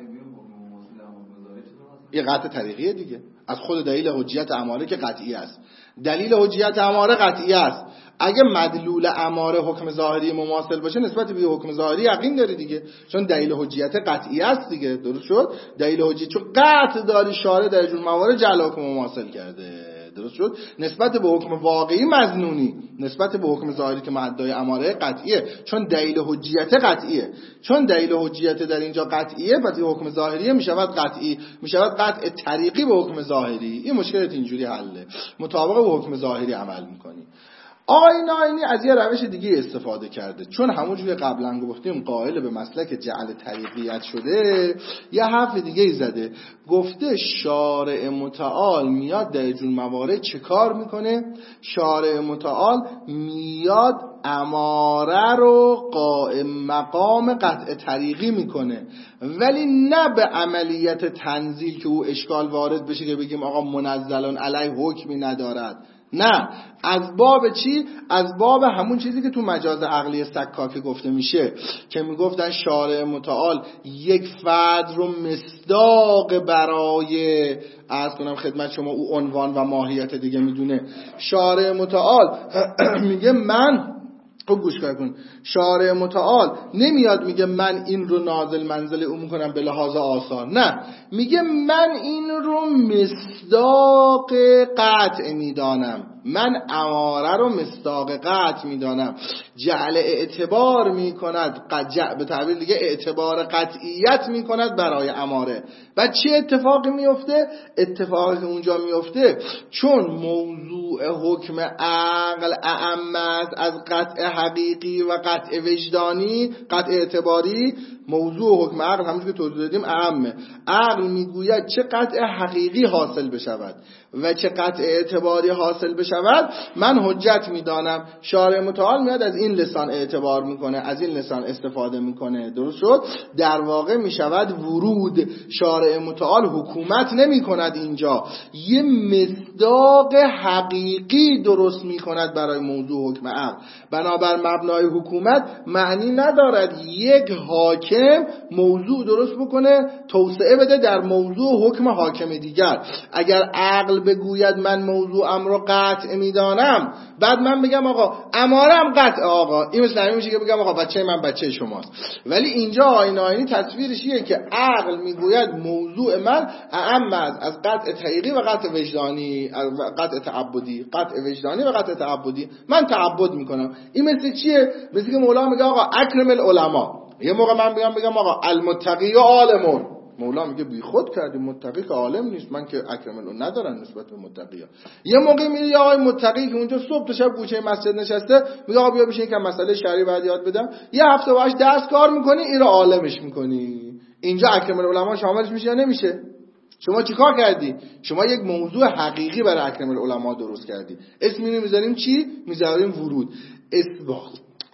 [SPEAKER 1] یه قطع طریقیه دیگه، از خود دلیل حجیت اماره که قطعی است. دلیل حجیت اماره قطعی است. اگه مدلول اماره حکم ظاهری مماثل باشه نسبت به حکم ظاهری یقین داری دیگه، چون دلیل حجیت قطعی است دیگه. درست شد؟ دلیل حجیت چون قطع داری شارع در جور موارد جعل حکم مماثل کرده. درست شد؟ نسبت به حکم واقعی مظنونی، نسبت به حکم ظاهری که معدای اماره قطعیه، چون دلیل حجیت قطعیه. چون دلیل حجیت در اینجا قطعیه، پس حکم ظاهری میشود قطعی، میشود قطع طریقی به حکم ظاهری. این مشکلت اینجوری حله، مطابق به حکم ظاهری عمل میکنی. آیین آینی از یه روش دیگه استفاده کرده، چون همونجوری قبلا گفتیم قائل به مسلک جعل طریقیت شده، یه حرف دیگه ای زده، گفته شارع متعال میاد در جون موارد چه کار میکنه؟ شارع متعال میاد اماره رو قائم مقام قطع طریقی میکنه، ولی نه به عملیت تنزیل که او اشکال وارد بشه که بگیم آقا منزلون علیه حکمی ندارد. نه، از باب چی؟ از باب همون چیزی که تو مجاز عقلی سکاکه گفته میشه که میگفتن شارع متعال یک فرد رو مصداق برای عرض کنم خدمت شما او عنوان و ماهیت دیگه میدونه. شارع متعال میگه من خب گوش کن، شارع متعال نمیاد میگه من این رو نازل منزل او میکنم به لحاظ آثار، نه، میگه من این رو مصداق قطع میدانم، من اماره رو مصداق قطع میدانم. جعل اعتبار میکند، به تعبیر دیگه اعتبار قطعیت میکند برای اماره. و چه اتفاقی میفته؟ اتفاقی که اونجا میفته چون موضوع حکم عقل اعم است از قطع حقیقی و قطع وجدانی، قطع اعتباری، موضوع حکم عقل همونجور که توضیح دادیم اعمه. عقل میگوید چه قطع حقیقی حاصل بشود و چه قطع اعتباری حاصل بشود من حجت میدانم. شارع متعال میاد از این لسان اعتبار میکنه، از این لسان استفاده میکنه. درست شد؟ در واقع میشود ورود. شارع متعال حکومت نمی کند، اینجا یه مصداق حقیقی درست میکند برای موضوع حکم عقل. بنابر مبنای حکومت معنی ندارد یک حاکم موضوع درست بکنه توسعه بده در موضوع حکم حاکم دیگر. اگر عقل بگوید من موضوعم رو قطع میدانم، بعد من بگم آقا امارم قطع، آقا این مثل همین میشه که بگم آقا بچه من بچه شماست. ولی اینجا آیین آیینی تصویرش اینه که عقل میگوید موضوع من اعم از قطع حقیقی و قطع وجدانی، قطع تعبدی، قطع وجدانی و قطع تعبدی. من تعبد میکنم. این مثل چیه؟ مثل که مولا میگه آقا اکرم العلماء. یه موقع من بگم بگم آقا المتقی و عالمون. مولا میگه بی خود کردی، متقی که عالم نیست، من که اکرم العلماء ندارن نسبت به متقیا. یه موقع میگه یا آقای متقی که اونجا صبح تا شب گوشه مسجد نشسته، میگه آقا بیا بشین یکم مسئله شرعی بعد یاد بدم. یه هفته باهاش درس کار میکنی، این رو عالمش میکنی. اینجا اکرم العلماء شاملش میشه یا نمیشه؟ شما چیکار کردی؟ شما یک موضوع حقیقی برای اکرم العلماء درست کردی. اسم اینو میذاریم چی؟ میذاریم ورود. اثبات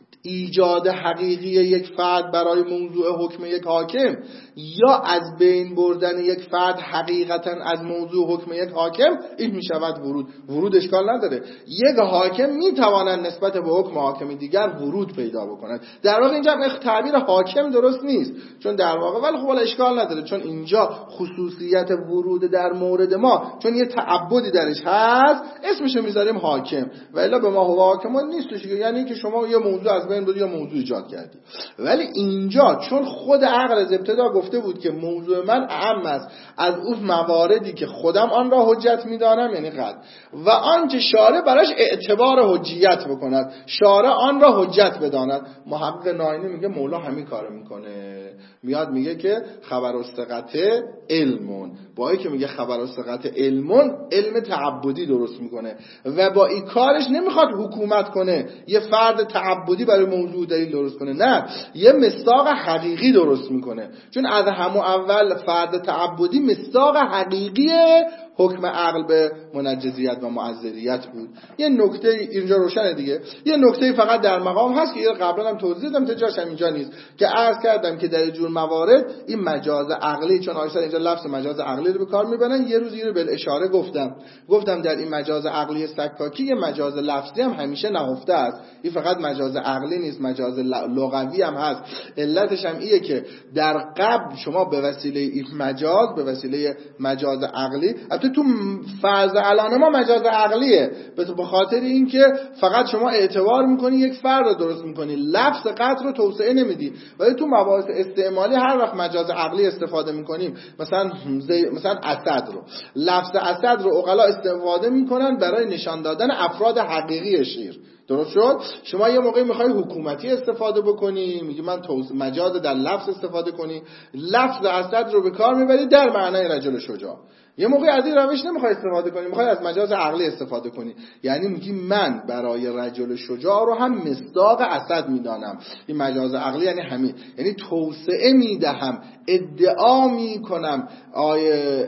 [SPEAKER 1] ایجاد حقیقی یک فرد برای موضوع حکم یک حاکم یا از بین بردن یک فرد حقیقتا از موضوع حکم یک حاکم، این میشود ورود. ورود اشکال نداره. یک حاکم میتواند نسبت به حکم حاکم دیگر ورود پیدا بکند. در واقع اینجا تعبیر حاکم درست نیست، چون در واقع ولی خب اشکال نداره، چون اینجا خصوصیت ورود در مورد ما چون یه تعبدی درش هست اسمشو میذاریم حاکم. و الا به ما هو حاکم نیستش، یعنی که شما یه موضوع از بین بردی یا موضوع ایجاد کردی. ولی اینجا چون خود عقل از ابتدا گفته بود که موضوع من اعم است از اون مواردی که خودم آن را حجت میدانم، یعنی قد و آنچه شارع براش اعتبار حجیت بکند، شارع آن را حجت بداند. محقق ناینی میگه مولا همین کارو میکنه، میاد میگه که خبر الثقت علمون، با اینکه میگه خبر الثقت علمون علم تعبدی درست میکنه و با این کارش نمیخواد حکومت کنه، یه فرد تعبدی برای موضوع دلیل درست کنه، نه یه مصداق حقیقی درست میکنه. چون از همون اول فرد تعبدی مصداق حقیقی حکم عقل به منجزیت و معذریت بود. یه نکته اینجا روشنه دیگه. یه نکته فقط در مقام هست که قبلا هم توضیح دادم تا جاش هم اینجا نیست، که عرض کردم که در جور موارد این مجاز عقلی، چون آیسر اینجا لفظ مجاز عقلی رو به کار میبرن، یه روز اینو به اشاره گفتم گفتم در این مجاز عقلی سکاکی یه مجاز لفظی هم همیشه نهفته است. این فقط مجاز عقلی نیست، مجاز لغوی هم هست. علتش هم اینه که در قبل شما به وسیله این مجاز، به وسیله مجاز عقلی، تو فرض الان ما مجاز عقلیه، به خاطر اینکه فقط شما اعتبار میکنی یک فرد رو درست میکنی، لفظ قطع رو توسعه نمیدی. ولی تو مباحث استعمالی هر وقت مجاز عقلی استفاده میکنیم، مثلا زی... مثلا اسد رو، لفظ اسد رو عقلا استفاده میکنن برای نشان دادن افراد حقیقی شیر. درست شد؟ شما یه موقعی میخوای حکومتی استفاده بکنی، میگی من توس... مجاز در لفظ استفاده کنی، لفظ اسد رو به کار میبری در معنای رجل شجاع. یه موقع از این روش نمیخوای استفاده کنی، میخوای از مجاز عقلی استفاده کنی، یعنی میگی من برای رجل شجاع رو هم مصداق اسد میدانم. این مجاز عقلی یعنی همین، یعنی توسعه میدهم، ادعا میکنم. آیه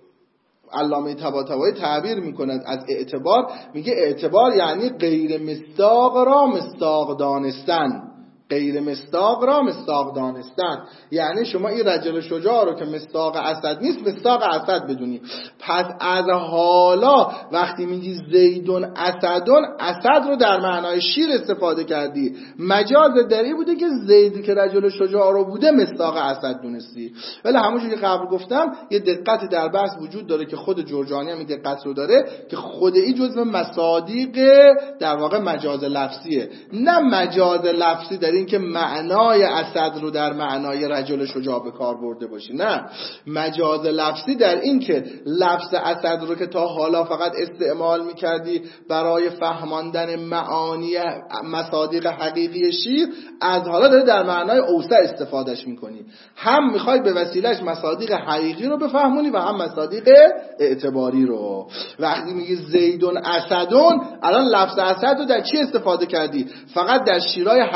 [SPEAKER 1] علامه طباطبایی تعبیر میکند از اعتبار، میگه اعتبار یعنی غیر مصداق را مصداق دانستن، غیر مصداق را مصداق دانستن. یعنی شما این رجل شجاع رو که مصداق اسد نیست مصداق اسد بدونی. پس از حالا وقتی میگی زیدون اسدون، اسد رو در معنای شیر استفاده کردی، مجاز دری بوده که زیدی که رجل شجاع رو بوده مصداق اسد دونستی. ولی همونجوری که قبل گفتم یه دقتی در بحث وجود داره که خود جرجانی هم این دقت رو داره که خود این جزء مصادیق در واقع مجاز لفظیه، نه مجاز لفظی در این که معنای اسد رو در معنای رجل شجاع به کار برده باشی، نه مجاز لفظی در این که لفظ اسد رو که تا حالا فقط استعمال میکردی برای فهماندن معانی مصادیق حقیقی شیر، از حالا داری در معنای اوسع استفادهش میکنی. هم میخوای به وسیلهش مصادیق حقیقی رو بفهمونی و هم مصادیق اعتباری رو. وقتی میگی زیدون اسدون، الان لفظ اسد رو در چی استفاده کردی؟ فقط در شیرای حقیقی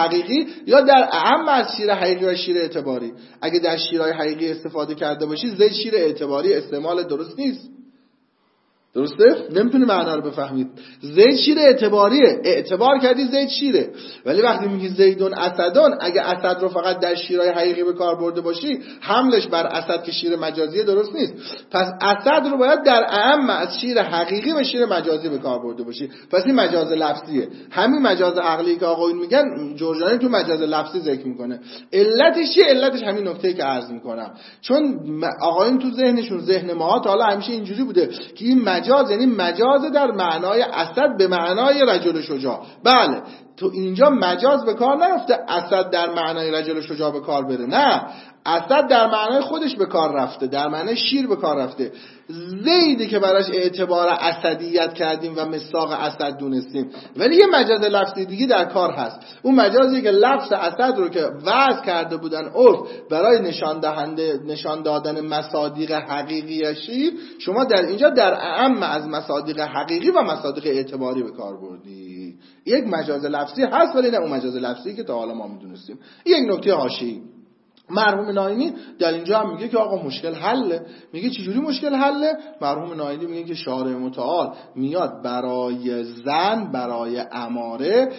[SPEAKER 1] یا در اعم از شیر حقیقی و شیر اعتباری؟ اگه در شیرهای حقیقی استفاده کرده باشی زید شیر اعتباری استعمال درست نیست. درسته؟ نمیتونی معنا رو بفهمید. زید شیر اعتباریه، اعتبار کردی زید شیره. ولی وقتی میگی زیدون اسدون، اگه اسد رو فقط در شیرهای حقیقی به کار برده باشی حملش بر اسد که شیر مجازیه درست نیست. پس اسد رو باید در اعم از شیر حقیقی و شیر مجازی به کار برده باشی. پس این مجاز لفظیه. همین مجاز عقلی که آقایون میگن جورجانی تو مجاز لفظی ذکر میکنه. علتش چیه؟ علتش همین نکته‌ای که عرض میکنم. چون آقایون تو ذهنشون، ذهن ما تا حالا همیشه اینجوری بوده که این مجاز یعنی مجاز در معنای اسد به معنای رجل شجاع. بله تو اینجا مجاز به کار نرفته اسد در معنای رجل شجاع به کار بره، نه، اسد در معنای خودش به کار رفته، در معنای شیر به کار رفته. زیدی که براش اعتبار اسدیت کردیم و مصداق اسد دونستیم. ولی یه مجاز لفظی دیگه در کار هست. اون مجازی که لفظ اسد رو که وضع کرده بودن عرف برای نشان دهنده نشان دادن مصادیق حقیقی شیر، شما در اینجا در اعم از مصادیق حقیقی و مصادیق اعتباری به کار بردی. یک مجاز لفظی هست ولی نه اون مجاز لفظی که تا حالا ما میدونستیم. یک نکته حاشیه‌ای، مرحوم ناینی در اینجا هم میگه که آقا مشکل حله. میگه چجوری مشکل حله؟ مرحوم ناینی میگه که شارع متعال میاد برای زن، برای اماره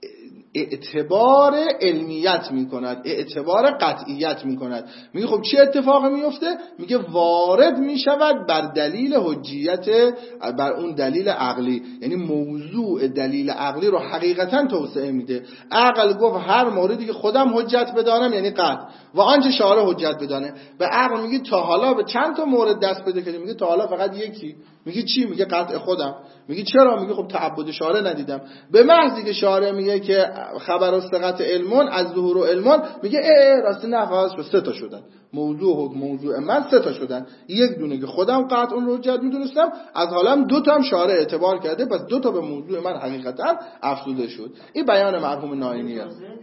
[SPEAKER 1] اعتبار علمیت میکند، اعتبار قطعیت میکند. میگه خب چه اتفاقی میفته؟ میگه وارد میشود بر دلیل حجیت، بر اون دلیل عقلی، یعنی موضوع دلیل عقلی رو حقیقتا توسعه میده. عقل گفت هر موردی که خودم حجت بدانم یعنی قطع، و آنچه شارع حجت بدانه. به عقل میگه تا حالا به چند تا مورد دست پیدا کردی؟ میگه تا حالا فقط یکی. میگه چی؟ میگه قطع خودم. میگه چرا؟ میگه خب تعبد شارع ندیدم. به محضی که شارع میگه که خبر و ثقت علمون از ظهور و علمون، میگه اه راستی نه فقط سه تا شدن، موضوع حکم موضوع من سه تا شدن. یک دونه که خودم قطع اون رو حجت میدونستم، از حالم دو تا هم شارع اعتبار کرده، پس دو تا به موضوع من حقیقتا افزوده شد. این بیان مرحوم ناینیه.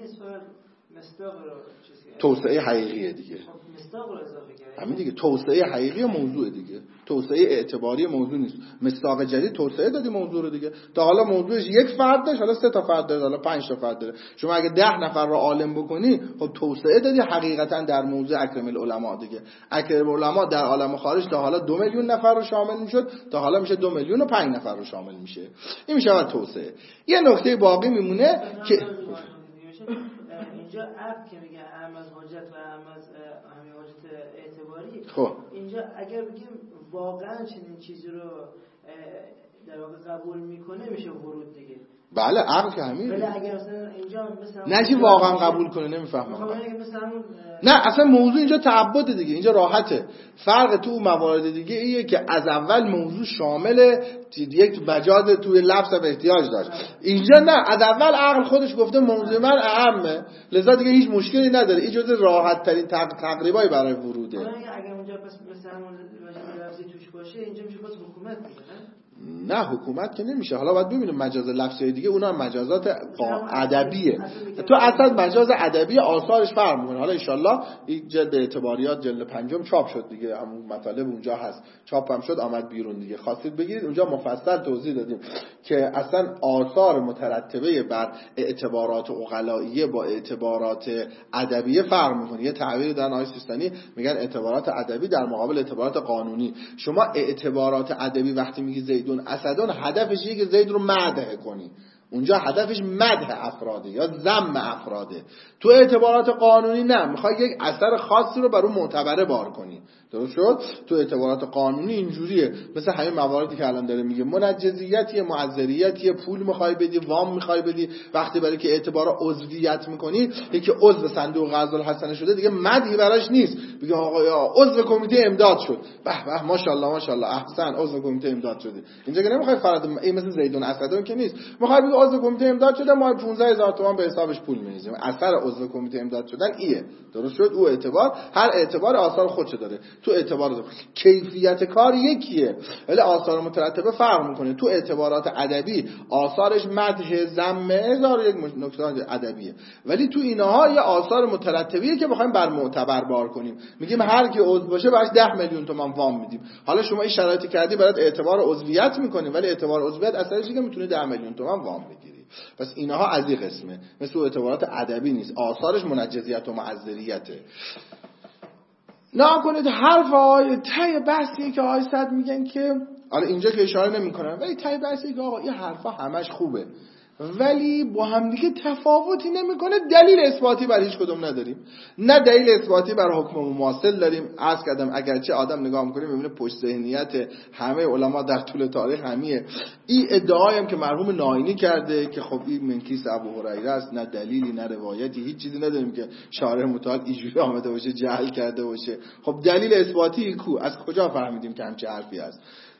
[SPEAKER 1] توسعه حقیقیه دیگه. همین دیگه، توسعه حقیقی موضوع دیگه، توسعه اعتباری موضوع نیست. مصداق جدید توسعه دادی موضوع رو دیگه. تا حالا موضوعش یک فرد داشت، حالا سه تا فرد داره، حالا پنج تا فرد داره. شما اگه ده نفر رو عالم بکنی، خب توسعه دادی حقیقتا در موضوع اکرم العلماء دیگه. اکرم العلماء در عالم خارج تا حالا دو میلیون نفر رو شامل میشد، تا حالا میشه دو میلیون و پنج نفر رو شامل میشه. این میشه توسعه. یه نکته باقی میمونه که
[SPEAKER 3] اینجا عقل که میگه اهم از حجت و اهم از همین حجت اعتباری،
[SPEAKER 1] خب
[SPEAKER 3] اینجا اگر بگیم واقعا چنین چیزی رو در واقع قبول میکنه میشه ورود دیگه.
[SPEAKER 1] بله عقل که همین.
[SPEAKER 3] ولی اگر مثلا اینجا مثلا
[SPEAKER 1] نه چی واقعا قبول کنه نمیفهمم.
[SPEAKER 3] مثلا
[SPEAKER 1] نه اصلا موضوع اینجا تعبد دیگه، اینجا راحته. فرق تو موارد دیگه ایه که از اول موضوع شامل یک مجاز توی لفظ و احتیاج داشت. اینجا نه، از اول عقل خودش گفته موضوع من اهمه، لذا دیگه هیچ مشکلی نداره. این جزء راحت ترین تقریبای برای وروده.
[SPEAKER 3] اگه اونجا پس مثلا لفظی توش باشه اینجا میشه باز حکومت دیگه.
[SPEAKER 1] نه حکومت که نمیشه. حالا باید ببینیم مجاز لفظی دیگه، اونا هم مجازات ادبیه. تو اصلا مجاز ادبی آثارش فرق میکنه. حالا ان شاءالله این جلد اعتباریات جلد پنجم چاپ شد دیگه، همون مطالب اونجا هست، چاپ هم شد آمد بیرون دیگه، خواستید بگیرید اونجا مفصل توضیح دادیم که اصلا آثار مترتبه بر اعتبارات عقلائیه با اعتبارات ادبیه فرق میکنه. یه تعبیر در آیه سیستانی میگن اعتبارات ادبی در مقابل اعتبارات قانونی. شما اعتبارات ادبی وقتی میگی زیدون اسدون، هدفش اینه که زید رو مدح کنی، اونجا هدفش مدح افراده یا ذم افراده. تو اعتبارات قانونی نه، میخوای یک اثر خاصی رو بر اون معتبره بار کنی. درست شد؟ تو اعتبارات قانونی اینجوریه، مثل همین مواردی که الان داره میگه، منجزیتیه، معذریتیه، پول میخوای بدی، وام میخوای بدی. وقتی برای که اعتبار عضویت میکنی، یکی عضو صندوق قرض الحسنه شده دیگه مدحی براش نیست، بگه آقا عضو کمیته امداد شد، به به ماشاءالله ماشاءالله احسن عضو کمیته امداد شدی. اینجا که نمیخوای فرض این مثل زیدون اسدون که نیست، میخوای بگی عضو کمیته امداد شده، ما پانزده هزار تومان به حسابش پول میریزیم. اثر عضو کمیته امداد شدن ایه. درست شد؟ او اعتبار، هر اعتبار آثار خودشه داره. تو اعتبار داره. کیفیت کار یکیه ولی آثار مترتبه فرق میکنه. تو اعتبارات ادبی آثارش مدح، ذم، هزار یک نکته ادبیه، ولی تو اینها یه آثار مترتبیه که بخوایم بر معتبر بار کنیم. میگیم هر کی عضو باشه بهش ده میلیون تومان وام میدیم. حالا شما این شرایطی کردی برات اعتبار عضویت میکنیم، ولی اعتبار عضویت اثرش اینه که میتونه ده میلیون تومان وام بگیری. پس اینها از این قسمه، مثل اعتبارات ادبی نیست، آثارش منجزیت و معذریته. نه کنید حرف های ته بحثی که آقای صد میگن که حالا اینجا که اشاره نمیکنن، ولی ته بحثی که آقا این حرفا همش خوبه ولی با هم دیگه تفاوتی نمیکنه، دلیل اثباتی بر هیچ کدوم نداریم. نه دلیل اثباتی بر حکم مماثل داریم. عرض کردم اگرچه آدم نگاه میکنه میبینه پشت ذهنیت همه علما در طول تاریخ همیه. این ادعایی هم که مرحوم ناینی کرده که خب این منکیس ابو هریره است، نه دلیلی نه روایتی، هیچ چیزی نداریم که شارح متعال اینجوری آمده باشه جعل کرده باشه. خب دلیل اثباتی کو؟ از کجا فهمیدیم که همچه حرفی هست؟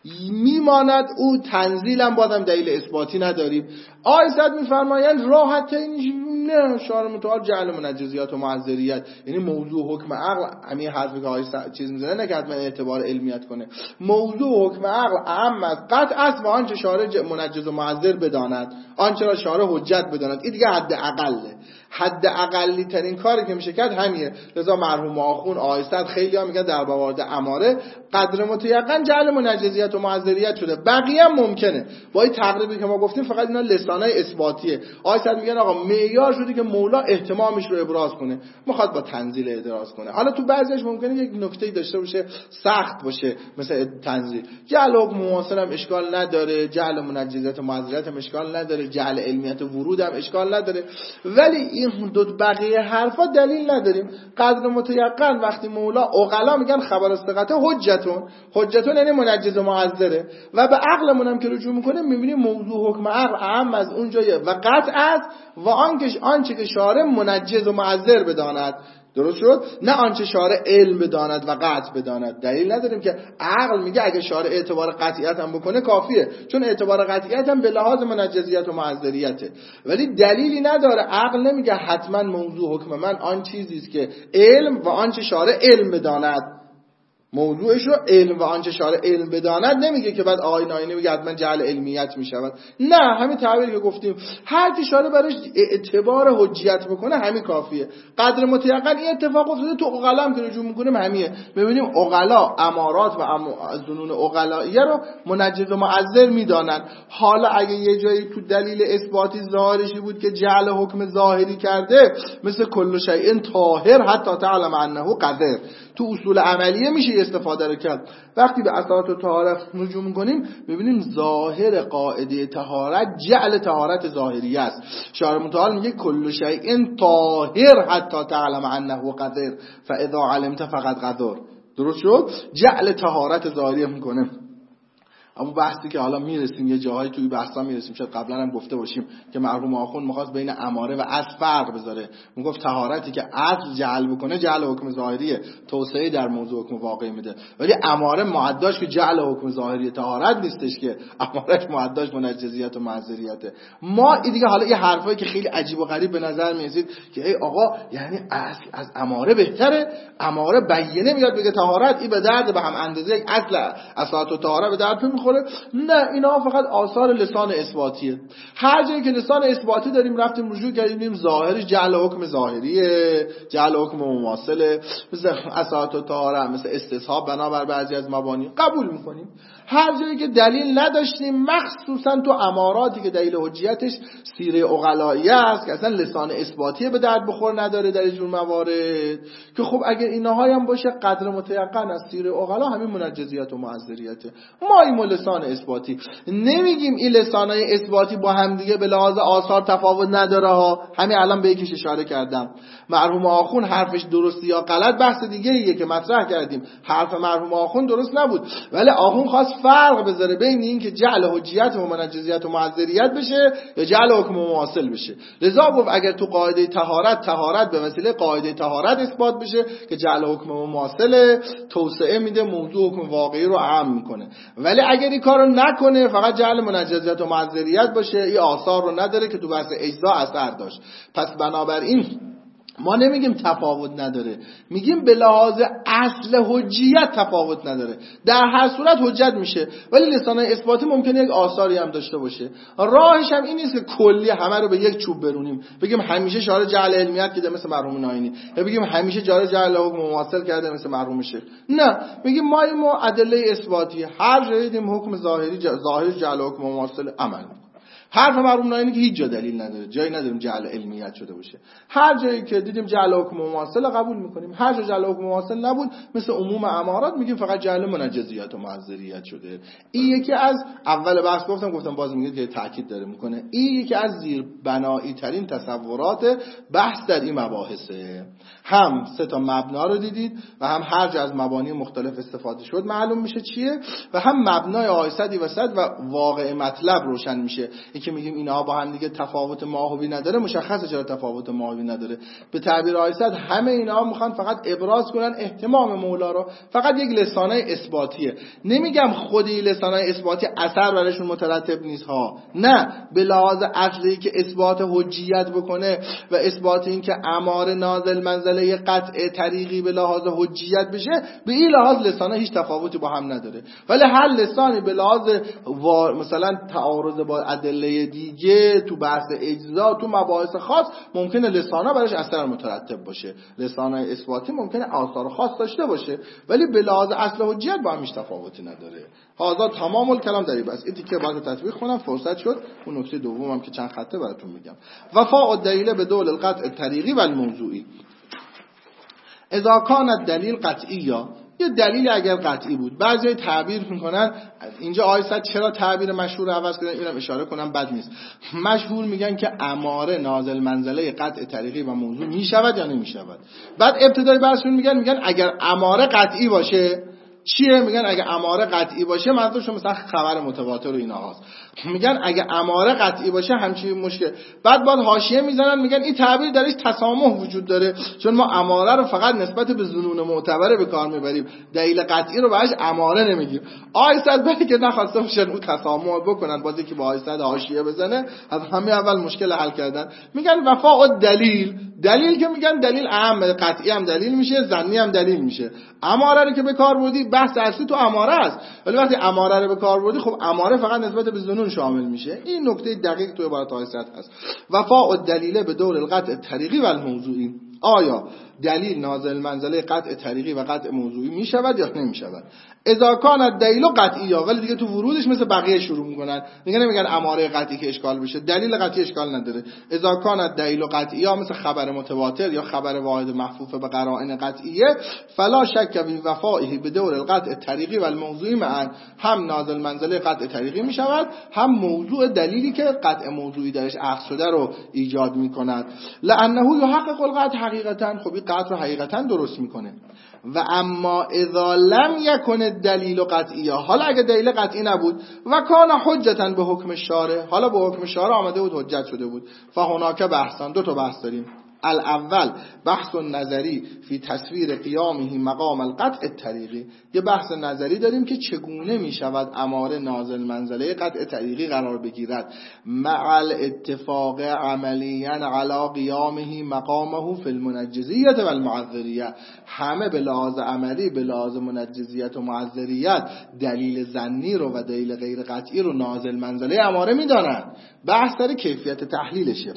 [SPEAKER 1] میماند او تنزیل هم بازم دلیل اثباتی نداریم. آیت میفرمایند راحت این نه شارع متعال جعل منجزیات و معذریت، یعنی موضوع حکم عقل، همین حرفی که آیت چیز میزنه نه که حتما اعتبار علمیت کنه، موضوع حکم عقل اهم از قطع است و آنچه شارع منجز و معذر بداند آنچه را شارع حجت بداند. این دیگه حد اقله، حد اقلی ترین کاری که میشه کرد همیه. لذا مرحوم آخون آیت خیلی ها میگن در موارد اماره قدر متیقن جعل منجزیت و معذریت شده، بقیه هم ممکنه. با این تقریبی که ما گفتیم فقط اینا لسانای اثباتیه. آیت میگن آقا معیار شده که مولا اهتمامش رو ابراز کنه، میخواد با تنزیل اعتراض کنه. حالا تو بعضیش ممکنه یک نکته‌ای داشته باشه سخت باشه مثل تنزیل. جعل حکم مماثل هم اشکال نداره، جعل منجزیت و معذریت هم اشکال نداره، جعل علمیت و ورود هم اشکال نداره، ولی این دو بقیه حرفا دلیل نداریم. قدر متیقن وقتی مولا عقلا میگن خبر الثقه حجتون، حجتون یعنی منجز و معذره، و به عقلمون هم که رجوع میکنه میبینیم موضوع حکم عقل اهم از اون جایه و قطع است و آنکه آنچه که شارع منجز و معذر بداند. درست شد؟ نه آنچه شارع علم بداند و قطع بداند. دلیل نداریم که عقل میگه اگه شارع اعتبار قطعیت هم بکنه کافیه، چون اعتبار قطعیت هم به لحاظ منجزیت و معذریته، ولی دلیلی نداره. عقل نمیگه حتما موضوع حکم من آن چیزی است که علم و آنچه شارع علم بداند، موضوعش رو علم و آنچه شارع علم بداند نمیگه که بعد آقای ناینی میگه حتما جعل علمیت میشود. نه، همین تعبیری که گفتیم هر کی شارع براش اعتبار حجیت بکنه همین کافیه. قدر متیقن این اتفاق افتاده تو عقلا هم که رجوع میکنیم همیه. ببینیم عقلا امارات و ظنون عقلاییه رو منجز و معذر میدانن. حالا اگه یه جایی تو دلیل اثباتی ظاهرشی بود که جعل حکم ظاهری کرده، مثل کل شیء طاهر حتی تعلم انه قذر، تو اصول عملیه میشه استفاده رو کرد. وقتی به اساسات و طهارت رجوع میکنیم میبینیم ظاهر قاعده طهارت جعل طهارت ظاهری است. شارع متعال میگه کل شیء طاهر حتی تعلم انه قذر فاذا علمت فقط قذر. درست شد؟ جعل طهارت ظاهری میکنه. اما بحثی که حالا میرسیم یه جاهایی توی بحثا میرسیم، شاید قبلا هم گفته باشیم که مرحوم آخوند می‌خواست بین اماره و اصل فرق بذاره. میگفت طهارتی که اصل جعل بکنه جعل حکم ظاهریه، توسعه در موضوع حکم واقعی میده، ولی اماره معداش که جعل حکم ظاهری طهارت نیستش، که امارهش معداش منجزیت و معذریته. ما این دیگه حالا یه حرفایی که خیلی عجیب و غریب به نظر میرسید که ای آقا یعنی اصل از اماره بهتره، اماره بیینه میاد بگه طهارت این به درد به هم اندازه یک اصل اساس و طهارت به درد میخوره. نه، اینا فقط آثار لسان اثباتیه. هر جایی که لسان اثباتی داریم رفتیم رجوع کردیم ظاهرش جعل حکم ظاهریه، جعل حکم مماثله، مثل اساس و طهارت، مثل استصحاب بنابر بعضی از مبانی قبول میکنیم. هر جایی که دلیل نداشتیم، مخصوصا تو اماراتی که دلیل حجیتش سیره عقلایی است که اصلا لسان اثباتی به درد بخور نداره در اینجور موارد، که خب اگر اینها هم باشه قدر متیقن از سیره عقلا همین منجزیت و معذریته. ما این لسان اثباتی نمیگیم این لسانای اثباتی با هم دیگه به لحاظ آثار تفاوت نداره ها. همین الان به یکیش اشاره کردم. مرحوم آخون حرفش درستی یا غلط بحث دیگه ایه که مطرح کردیم. حرف مرحوم آخون درست نبود، ولی آخون خواست فرق بذاره بین این که جعل حجیت و منجزیت و معذریت بشه یا جعل حکم مماثل بشه. لذا گفت اگر تو قاعده طهارت طهارت به وسیله قاعده طهارت اثبات بشه که جعل حکم مماثل توسعه میده، موضوع حکم واقعی رو عام میکنه. ولی اگر این کارو نکنه فقط جعل منجزیت و معذریت باشه، این آثار رو نداره که تو بحث اجزا اثر داشت. پس بنابراین ما نمیگیم تفاوت نداره، میگیم به لحاظ اصل حجیت تفاوت نداره. در هر صورت حجت میشه، ولی لسانای اثباتی ممکنه یک آثاری هم داشته باشه. راهش هم این نیست که کلی همه رو به یک چوب برونیم، بگیم همیشه شارع جعل علمیت کرده مثل مرحوم ناینی، یا بگیم همیشه شارع جعل حکم مماثل کرده مثل مرحوم شیخ. نه، میگیم ما این ادله اثباتی هر جایی دیدیم حکم ظاهری ظاهر جعل حکم مماثل عمل. حرف مرحوم نایینی که هیچ جا دلیل نداره، جایی نداریم جعل علمیت شده باشه. هر جایی که دیدیم جعل حکم مماثل قبول میکنیم، هر جا جعل حکم مماثل نبود مثل عموم امارات میگیم فقط جعل منجزیت و معذریت شده. این یکی از اول بحث گفتم گفتم باز میگه که تاکید داره میکنه، این یکی از زیر بنایی ترین تصورات بحث در این مباحثه. هم سه تا مبنا رو دیدید و هم هر جا از مبانی مختلف استفاده شد معلوم میشه چیه، و هم مبنای آیسدی وسط و واقع مطلب روشن میشه. این که میگیم اینا با هم دیگه تفاوت ماهوی نداره، مشخصه چرا تفاوت ماهوی نداره. به تعبیر آیسد همه اینا میخوان فقط ابراز کنن اهتمام مولا رو، فقط یک لسانه اثباتیه. نمیگم خودی لسانه اثباتی اثر براشون مترتب نیست ها، نه، به لحاظ عقلی که اثبات حجیت بکنه و اثبات این که اماره نازل منزله قطع طریقی به لحاظ حجیت بشه، به این لحاظ لسانه هیچ تفاوتی با هم نداره. ولی هر لسانی به لحاظ مثلا تعارض با ادله دیگه تو بحث اجزا تو مباحث خاص ممکنه لسانه براش اثر مترتب باشه، لسانه اثباتی ممکنه آثار خاص داشته باشه، ولی به لحاظ اصل حجیت با هم هیچ تفاوتی نداره. هذا تمام الکلام در این بس. این تیکه بعد تطبیق کنم فرصت شد اون نکته دومم که چند خطه براتون میگم. وفاء الدلیل به دول القطع الطریقی و الموضوعی. اذا کان الدلیل قطعی، یا یه دلیل اگر قطعی بود، بعضی تعبیر میکنن اینجا آیسد چرا تعبیر مشهور عوض کردن، اینم اشاره کنم بد نیست. مشهور میگن که اماره نازل منزله قطع طریقی و موضوع میشود یا نمیشود. بعد ابتدای بحثشون میگن میگن اگر اماره قطعی باشه چیه؟ میگن اگه اماره قطعی باشه منظورشون مثلا خبر متواتر و اینا هاست. میگن اگه اماره قطعی باشه همچین مشکل. بعد بعد حاشیه میزنن میگن این تعبیر درش تسامح وجود داره، چون ما اماره رو فقط نسبت به ظنون معتبره به کار میبریم، دلیل قطعی رو بهش اماره نمیگیم. آیسد برای که نخواسته باشن اون تسامح بکنن، بازی که با آیسد حاشیه بزنه از همین اول مشکل حل کردن. میگن وفاء الدلیل، دلیل که میگن دلیل عام قطعی هم دلیل میشه، ظنی هم دلیل میشه. اماره رو که به کار بردی بحث اصلی تو اماره است، ولی وقتی اماره رو به کار بردی خب اماره فقط نسبت به ظنون شامل میشه. این نکته دقیق تو عبارت آیسد هست. وفاء الدلیل به دور القطع الطریقی و الموضوعی. آیا دلیل نازل منزله قطع طریقی و قطع موضوعی می شود یا نمی شود؟ اذا کان الدلیل قطعی، ولی دیگه تو ورودش مثل بقیه شروع میکنن، میگن نمیگن اماره قطعی که اشکال بشه، دلیل قطعی اشکال نداره. اذا کان الدلیل قطعی، مثل خبر متواتر یا خبر واحد محفوف به قرائن قطعیه، فلا شک فی وفائه به دور القطع طریقی و الموضوعی معا، هم نازل منزله قطع طریقی می شود، هم موضوع دلیلی که قطع موضوعی درش اخذ شده رو ایجاد میکند. لانه یحقق القطع حقیقتا، خب این قطع رو حقیقتا درست میکنه. و اما اذا لم یکن الدلیل قطعی، حالا اگه دلیل قطعی نبود، و کان حجتا به حکم شارع، حالا به حکم شارع آمده بود حجت شده بود، فهناک بحثان، دو تا بحث داریم. الاول بحث نظری فی تصویر قیامه مقام القطع الطریقی، یه بحث نظری داریم که چگونه می شود اماره نازل منزله قطع طریقی قرار بگیرد، مع الاتفاق عملیا علی قیامه مقامه فی المنجزیت و المعذریت. همه به لحاظ عملی به لحاظ منجزیت و معذریت دلیل ظنی رو و دلیل غیر قطعی رو نازل منزله اماره می دانن. بحث در کیفیت تحلیلشه.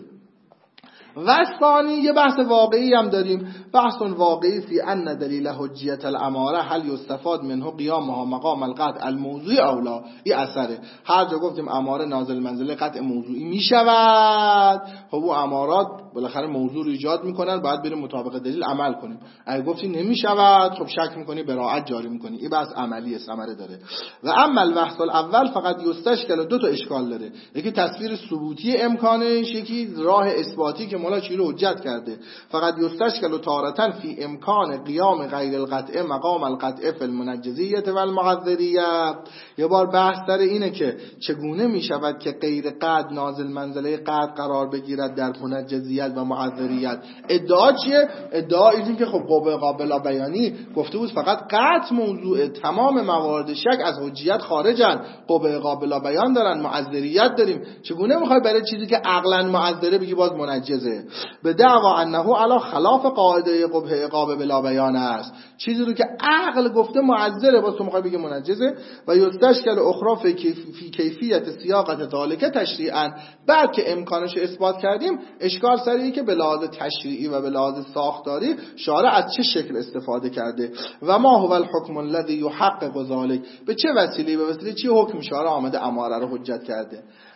[SPEAKER 1] و ثانی یه بحث واقعی هم داریم، بحث واقعی فی ان دلیل حجیت الاماره هل یستفاد منه قیامها مقام القطع الموضوعی اولا. این اثره، هر جا گفتیم اماره نازل منزله قطع موضوعی می شود، خب اون امارات بالاخره موضوع رو ایجاد میکنن، باید بریم مطابق دلیل عمل کنیم. اگه گفتی نمی شود خب شک میکنی براءت جاری میکنی. این بحث عملی ثمره داره. و اما البحث الاول فقط یستشکل، دو تا اشکال داره، یکی تصویر ثبوتی امکانش، یکی راه اثباتی که مولا چی رو حجت کرده. فقط یستشکل تارتن فی امکان قیام غیر القطع مقام القطع فی المنجزیت و المعذریت. یه بار بحث در اینه که چگونه می شود که غیر قطع نازل منزله قطع قرار بگیرد در منجزیت و معذریت. ادعا چیه؟ ادعا این که خب قوه قابل بیانی گفته بود فقط قطع موضوع، تمام موارد شک از حجیت خارجن، قوه قابل بیان دارن، معذریت داریم. چگونه میخوای برای چیزی که عقلا معذره بگی باز منجزه؟ به دعوا انه علی خلاف قاعده قبح عقاب بلا بیان است، چیزی رو که عقل گفته معذره باز تو میخوای بگی منجزه. و یستشکل اخرى فی کیفیت سیاقت ذالک تشریعا، بعد که امکانش اثبات کردیم اشکال سریه که به لحاظ تشریعی و به لحاظ ساختاری شارع از چه شکل استفاده کرده. و ما هو الحکم الذی یحقق ذلک، به چه وسیله، به وسیله چه حکم شارع آمده اماره رو حجت کرده.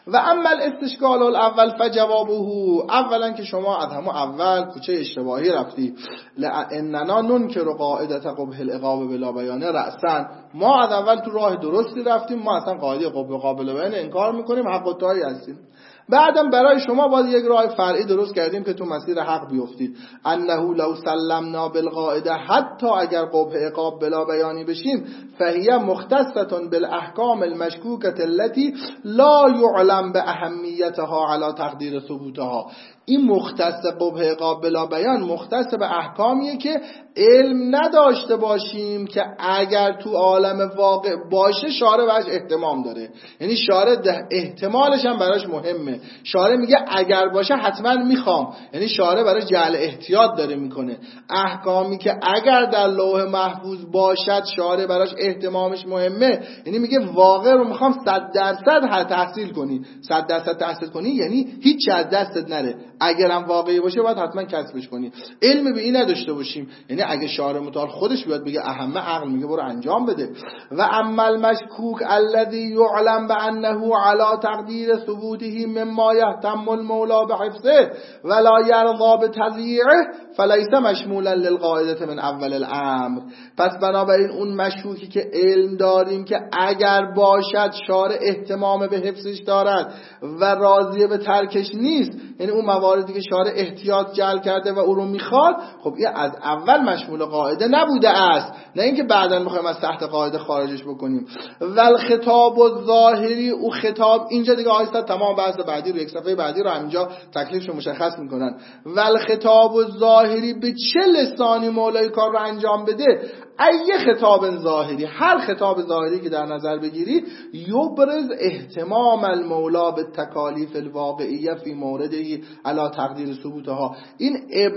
[SPEAKER 1] و اما الاستشکال الاول فجوابه، اولا که شما از همون اول کوچه اشتباهی رفتی، لاننا ننکر قاعده قبح العقاب بلا بیان رأسا، ما از اول تو راه درستی رفتیم، ما اصلا قاعده قبح قابل بیان انکار میکنیم، حق و تایی هستیم. بعدم برای شما باید یک راه فرعی درست کردیم که تو مسیر حق بیفتید. انه لو سلمنا بالقاعده، حتی اگر قبح عقاب بلا بیانی بشیم، فهیه مختصه بالاحکام المشکوکه التي لا یعلم باهمیتها علی تقدیر ثبوتها. این مختص قبح عقاب بلا بیان مختص به احکامیه که علم نداشته باشیم که اگر تو عالم واقع باشه شارع براش اهتمام داره، یعنی شارع احتمالش هم براش مهمه. شارع میگه اگر باشه حتما میخوام، یعنی شارع براش جعل احتیاط داره میکنه. احکامی که اگر در لوح محفوظ باشد شارع براش احتمامش مهمه، یعنی میگه واقع رو میخوام صد درصد تحصیل کنی، صد درصد تحصیل کنی یعنی هیچ از دستت نره، اگرم واقعی باشه باید حتما کسبش کنی. علم به این نداشته باشیم، یعنی اگه شارع متعال خودش بیاد بگه اهمه، عقل میگه برو انجام بده. و اما المشکوک الذي يعلم بانه على تقدیر ثبوته مما يهتم المولى بحفظه ولا يرضى بتضييعه فليس مشمولا للقاعده من اول الامر. پس بنابراین اون مشکوکی که علم داریم که اگر باشد شارع احتمام به حفظش دارد و راضی به ترکش نیست، یعنی اون مواردی که شارع احتیاط جعل کرده و او رو میخواد، خب این از اول مشمول قاعده نبوده است، نه اینکه بعداً میخوایم از تحت قاعده خارجش بکنیم. ول خطاب الظاهری، او خطاب اینجا دیگه آیستا تمام بحث بعدی رو یک صفحه بعدی رو همینجا تکلیفش رو مشخص میکنن. ول خطاب الظاهری به چه لسانی مولای کار رو انجام بده؟ ای خطاب ظاهری، هر خطاب ظاهری که در نظر بگیری، یبرز اهتمام المولا به تکالیف الواقعیه فی موردی علی تقدیر ثبوتها، این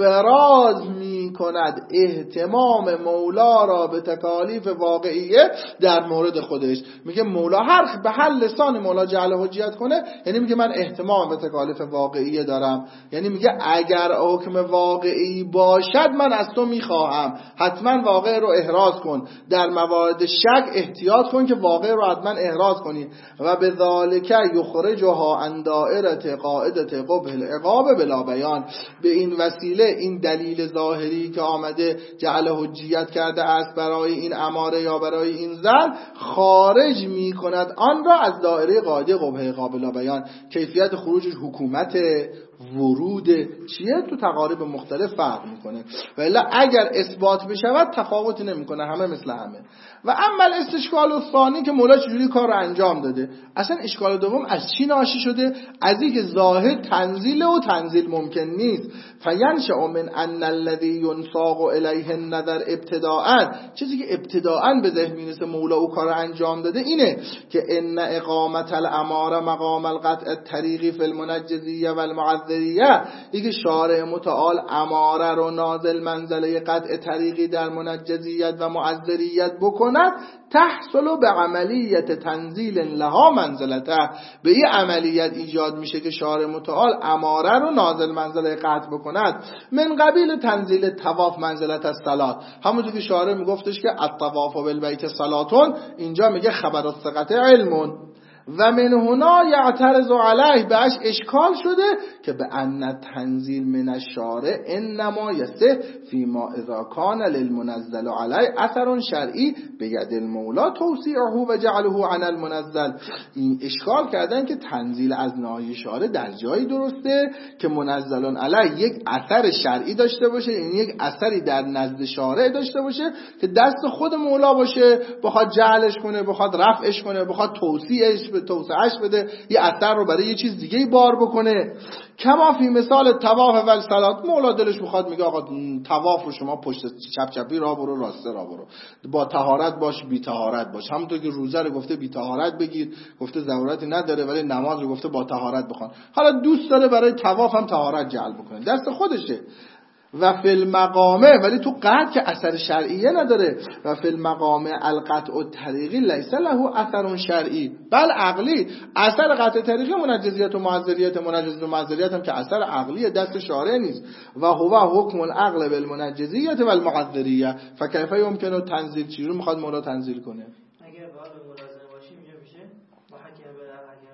[SPEAKER 1] ابراز می کند اهتمام مولا را به تکالیف واقعیه در مورد خودش. میگه مولا هر به هر لسان مولا جعل حجیت کنه، یعنی میگه من اهتمام به تکالیف واقعیه دارم، یعنی میگه اگر حکم واقعی باشد من از تو میخواهم حتما واقع رو احراز کن، در موارد شک احتیاط کن که واقع رو حتما احراز کنی. و به ذالک یخرجها عن دائره قاعده قبح العقاب بلا بیان، به این وسیله این دلیل ظاهری که آمده جعل حجیت کرده است برای این اماره یا برای این زن، خارج می کند آن را از دائره قاعده قبح العقاب بلا بیان. کیفیت خروجش حکومت ورود چیه تو تقاریب مختلف فرق میکنه، و الا اگر اثبات بشود تفاوتی نمیکنه، همه مثل همه. و اما استشکال الثانی که مولا چجوری کار رو انجام داده، اصلا اشکال دوم از چی ناشی شده؟ از اینکه ظاهر تنزیل و تنزیل ممکن نیست. فینشأ من ان الذی ینساق الیه النظر ابتداء، چیزی که ابتداء به ذهن میرسه مولا او کار رو انجام داده اینه که ان اقامت الاماره مقام القطع الطریقی فی المنجزیه و المعذریه، دیگه شارع متعال اماره رو نازل منزله قطع طریقی در منجزیت و معذریت بکنه، تحصل به عملیت تنزیل لها منزلته، به این عملیت ایجاد میشه که شارع متعال اماره رو نازل منزله قطع بکند. من قبیل تنزیل طواف منزلت الصلات، همونطور که شارع میگفتش که الطواف بالبیت صلاتون، اینجا میگه خبر الثقه علمون. و من هنا یعترض علیه، بهش اشکال شده که به ان تنزیل من الشارع انما یسه فیما اذا کان للمنزل علیه اثر شرعی به ید المولا توسیعه و جعله عن المنزل. این اشکال کردن که تنزیل از ناحیه شارع در جایی درسته که منزل علیه یک اثر شرعی داشته باشه، یعنی یک اثری در نزد شارع داشته باشه که دست خود مولا باشه، بخواد جعلش کنه، بخواد رفعش کنه، بخواد توسیعش توسعهش بده، یه اثر رو برای یه چیز دیگه بار بکنه. کما فی مثال طواف و صلات، مولا دلش میخواد میگه آقا طواف رو شما پشت چپ چپی راه برو، راسته راه برو، با طهارت باش بی طهارت باش، همونطور که روزه رو گفته بی طهارت بگیر، گفته ضرورتی نداره، ولی نماز رو گفته با طهارت بخوان. حالا دوست داره برای طواف هم طهارت جلب بکنه، دست خودشه. و فی المقامه، ولی تو قطع که اثر شرعیه نداره. و فی المقامه القطع الطریقی لیس له اثر شرعی بل عقلی، اثر قطع طریقی منجزیت و معذریت، منجزیت و معذریت هم که اثر عقلی دست شارع نیست. و هو حکم العقل بالمنجزیت و المعذریه فکیف یمکن تنزیل، چی رو میخواد مولا تنزیل کنه؟
[SPEAKER 3] اگر باید ملازم باشیم اینجا میشه محکم به حکم به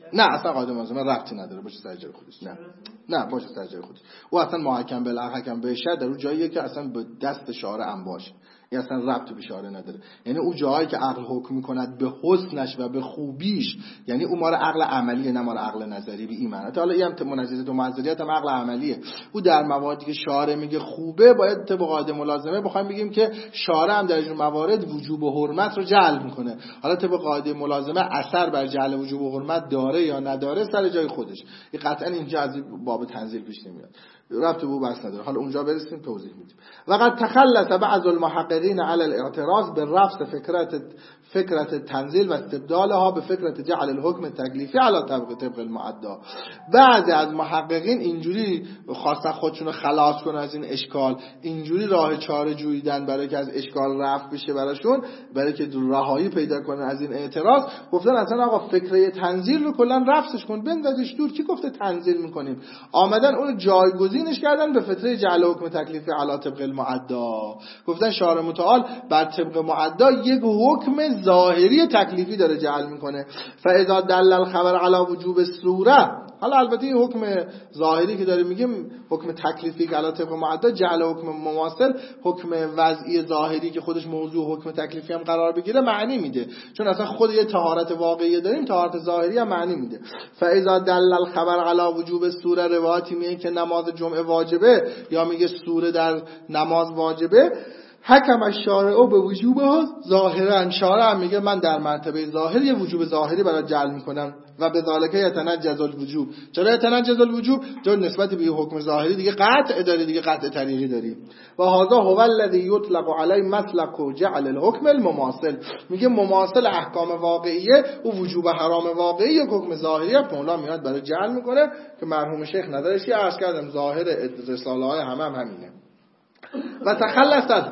[SPEAKER 1] نه اصلا قاعده ملازمه ربطی نداره، باشه سر جای خودش. نه نه باشه سر جای خودش. او اصلا محکم به حکم به شد در اون جاییه که اصلا به دست شارع انباشه، این اصلا ربط به شارع نداره. یعنی اون جایی که عقل حکم میکند به حسنش و به خوبیش، یعنی اون مال عقل عملیه نه مال عقل نظری. به این معنی حالا این منجزه و معذریت هم عقل عملیه. او در مواردی که شارع میگه خوبه باید طبق قاعده ملازمه بخوایم بگیم که شارع هم در این موارد وجوب و حرمت رو جلب میکنه. حالا طبق قاعده ملازمه اثر بر جعل وجوب و حرمت داره یا نداره سر جای خودش. این قطعا اینجا از باب تنزیل پیش نمیاد، ربط به او بحث نداره. حالا اونجا برسیم توضیح میدیم. وقد تخلص بعض المحققین علی الاعتراض بالرفض فكرة فكرة تنزیل و استبدالها به فكرة جعل الحكم التکلیفی علی طبق طبق المعدا. بعضی از محققین اینجوری خواستن خودشون رو خلاص کنن از این اشکال، اینجوری راه چاره جویدن برای که از اشکال رفع بشه براشون، برای که رهایی پیدا کنن از این اعتراض. گفتن اصلا آقا فکره تنزیل رو کلا رفعش کن، بندازش دور. کی گفته تنزیل میکنیم؟ آمدن اون جایگزینش کردن به فطره جعل حکم تکلیفی علی طبق المعدا. گفتن شارع متعال بر طبق معدا یک حکم ظاهری تکلیفی داره جعل میکنه. فاذا دل الخبر علی وجوب الصوره، حالا البته این حکم ظاهری که داره میگیم حکم تکلیفی که علی طبق معدا، جعل حکم مماثل حکم وضعی ظاهری که خودش موضوع حکم تکلیفی هم قرار بگیره معنی میده، چون اصلا خود یه طهارت واقعی داریم، طهارت ظاهری هم معنی میده. فاذا دل الخبر علی وجوب الصوره، روایتی میگه که نماز جمعه واجبه یا میگه سوره در نماز واجبه، حکم الشارع به وجوبها ظاهرا، شارع هم میگه من در مرتبه ظاهر یه وجوب ظاهری برای جعل میکنم و به ذالک یتنجز الوجوب. چرا یتنجز الوجوب؟ چون نسبت به حکم ظاهری دیگه قطع داری، دیگه قطع طریقی داری. و هذا هو الذی یطلق علی مسلک جعل الحکم المماثل، میگه مماثل احکام واقعیه و وجوب حرام واقعی و حکم ظاهری هم مولا میاد برای جعل میکنه که مرحوم شیخ ندارشی عرض کردم ظاهر رساله های هم, هم همینه. و تخلصت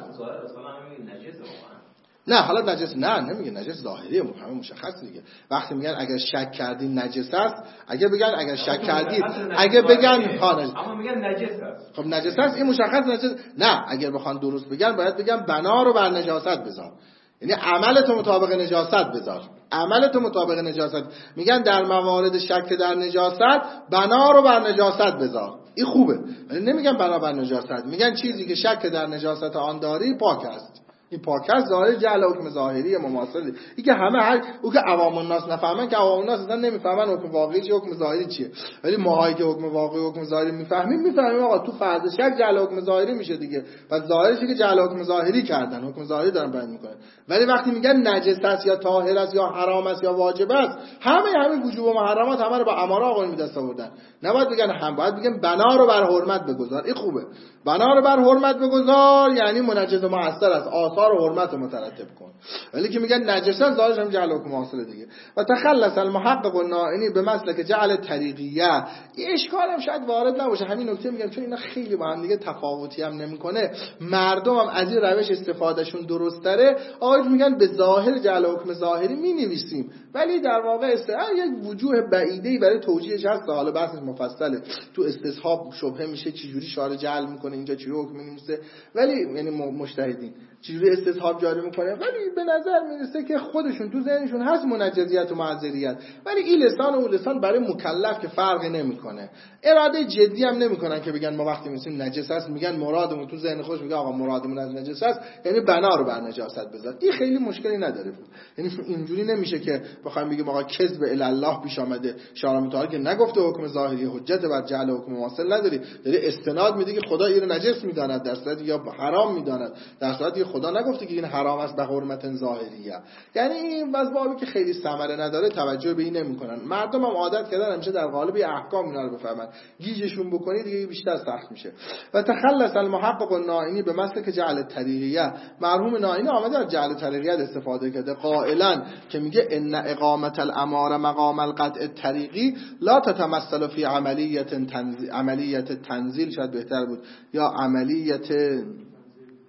[SPEAKER 1] نه حالا نجس نه نمیگه نجس ظاهریه، همه مشخص دیگه. وقتی میگن اگر شک کردین نجس است، اگه بگن اگر شک کردید، اگه بگن ها نجس،
[SPEAKER 2] اما میگن نجس است،
[SPEAKER 1] خب نجس است، این مشخص نجس. نه اگر بخوان درست بگن باید بگن بنا رو بر نجاست بذار، یعنی عملت مطابق نجاست بذار، عملت مطابق نجاست. میگن در موارد شک در نجاست بنا رو بر نجاست بذار، این خوبه. نمیگن بنا بر نجاست، میگن چیزی که شک در نجاست آن داری پاک است. این پاکت ظاهر جعل حکم ظاهری مماثل. این که همه هر او که عوام الناس نفهمن، که عوام الناس اصلا نمیفهمن حکم واقعی چیه حکم ظاهری چیه، ولی ماهایی که حکم واقعی حکم ظاهری میفهمیم میفهمیم آقا تو فرض شک جعل حکم ظاهری میشه دیگه. پس ظاهرش که جعل حکم ظاهری کردن، حکم ظاهری دارن بیان میکنن. ولی وقتی میگن نجس است یا طاهر است یا حرام است یا واجب است، همه همین وجوب و محرمات همه رو با اماره آقایون به دست آوردن. نباید بگن هم، باید بگن بنا رو بر حرمت بگذار. این خوبه، بنا رو بر حرمت بگذار یعنی منجز و مؤثر است، آثار و حرمت رو مترتب کن. ولی که میگن نجس ظاهرش هم جعل حکم حاصله دیگه. و تخلص المحقق النائینی به مسلک جعل طریقیه، این اشکال هم شاید وارد نباشه. همین نکته میگم چون اینا خیلی با هم دیگه تفاوتی هم نمیکنه، مردم هم از این روش استفادهشون درست تره. آقایون میگن به ظاهر جعل حکم ظاهری مینویسیم، ولی در واقع استعار یک وجوه بعیده‌ای برای توجیهش هست. حالا بحثش مفصله، تو استصحاب شبهه میشه چجوری شارع جعل میکنه، اینجا چجوری حکم مینویسه، ولی یعنی مجتهدین چجوری استصحاب جاری میکنه. ولی به نظر میرسه که خودشون تو ذهنشون هست منجزیت و معذریت، ولی این لسان و اون لسان برای مکلف که فرقی نمیکنه، اراده جدی هم نمیکنن که بگن ما وقتی میگیم نجس است، میگن مرادمون تو ذهن خودش میگه آقا مرادمون از نجس است یعنی بنا رو بر نجاست بذار. این خیلی مشکلی نداره، یعنی اینجوری نمیشه که بخوایم بگیم آقا کذب الی الله پیش آمده، شارع متعال که نگفته حکم ظاهری حجت بر جعل حکم مواصل نداری، داری استناد میده که خدا این رو نجس میداند در صورتی یا حرام میداند در صورتی خدا نگفته که این حرام است به حرمت ظاهریه. یعنی این بابی که خیلی ثمره نداره، توجه به این نمیکنن. مردم هم عادت کردن همیشه در قالب احکام اینا رو بفهمن، گیجشون بکنی دیگه بیشتر سخت میشه. و تخلص المحقق النائینی به مسلک جعل طریقیه، مرحوم نائینی آمده از جعل طریقیه استفاده کرده، قائلا که میگه ان اقامت الاماره مقام القطع الطریقی لا تتمثل فی عملیت تنزیل، عملیت تنزیل شاید بهتر بود، یا عملیت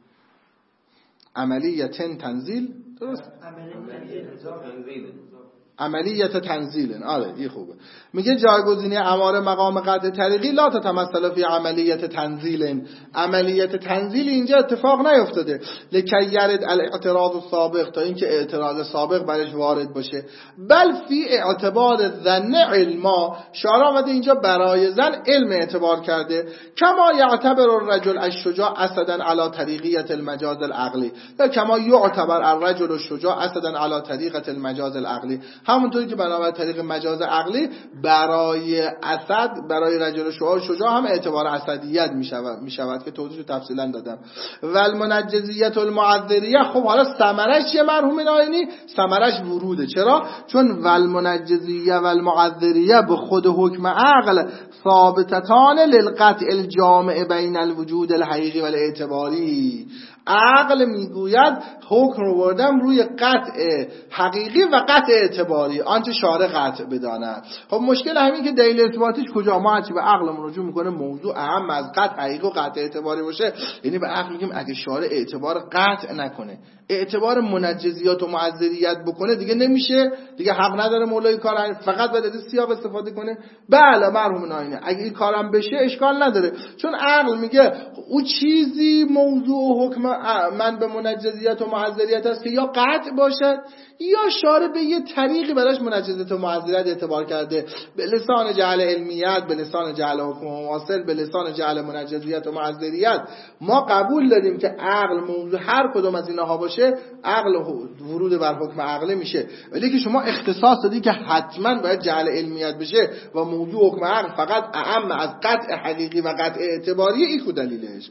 [SPEAKER 1] عملیت تنزیل، درست؟ عملیت تنزیل. آره این خوبه. میگه جایگزینی اماره مقام قطع طریقی لا تتمثل فی عملیت تنزیل. عملیت تنزیل اینجا اتفاق نیفتاده. لکی یرد الاعتراض السابق، تا اینکه اعتراض سابق برش وارد باشه. بل فی اعتبار ظن علما، شارع آمده اینجا برای زن علم اعتبار کرده. کما یعتبر الرجل الشجاع اسدا علی طریقیت المجاز العقلی، یا کما یعتبر الرجل الشجاع اسدا علی طریقت المجاز العقلی، همونطوری که بنابر طریق مجاز عقلی برای اسد، برای رجل شجاع شجاع هم اعتبار اسدیت میشود میشود که توضیح تفصیلا دادم. و المنجزیت المعذریه، خب حالا ثمرش چیه مرحوم ناینی؟ ثمرش وروده. چرا؟ چون والمنجزیه و المعذریه به خود حکم عقل ثابتتان للقطع الجامع بین الوجود الحقیقی و الاعتباری. عقل میگوید حکم رو بردم روی قطع حقیقی و قطع اعتباری، آنچه شارع قطع بداند. خب مشکل همین که دلیل اثباتش کجا؟ ما هرچی به عقل رجوع میکنه موضوع اهم از قطع حقیقی و قطع اعتباری باشه، یعنی به عقل میگیم اگه شارع اعتبار قطع نکنه، اعتبار منجزیات و معذریت بکنه، دیگه نمیشه، دیگه حق نداره مولای کار، فقط باید از سیاق استفاده کنه. بله مرحوم ناینه، اگه این کارم بشه اشکال نداره، چون عقل میگه او چیزی موضوع و حکم من به منجزیت و معذریت است که یا قطع باشد یا شارع به یه طریقی براش منجزیت و معذریت اعتبار کرده، به لسان جعل علمیت، به لسان جعل حکم مواصل، به لسان جعل منجزیت و معذریت. ما قبول داریم که عقل موضوع هر کدوم از اینها باشه، عقل ورود بر حکم عقلی میشه، ولی که شما اختصاص دادی که حتما باید جعل علمیت بشه و موضوع حکم عقل فقط اعم از قطع حقیقی و قطع اعتباری، این کو دلیلش؟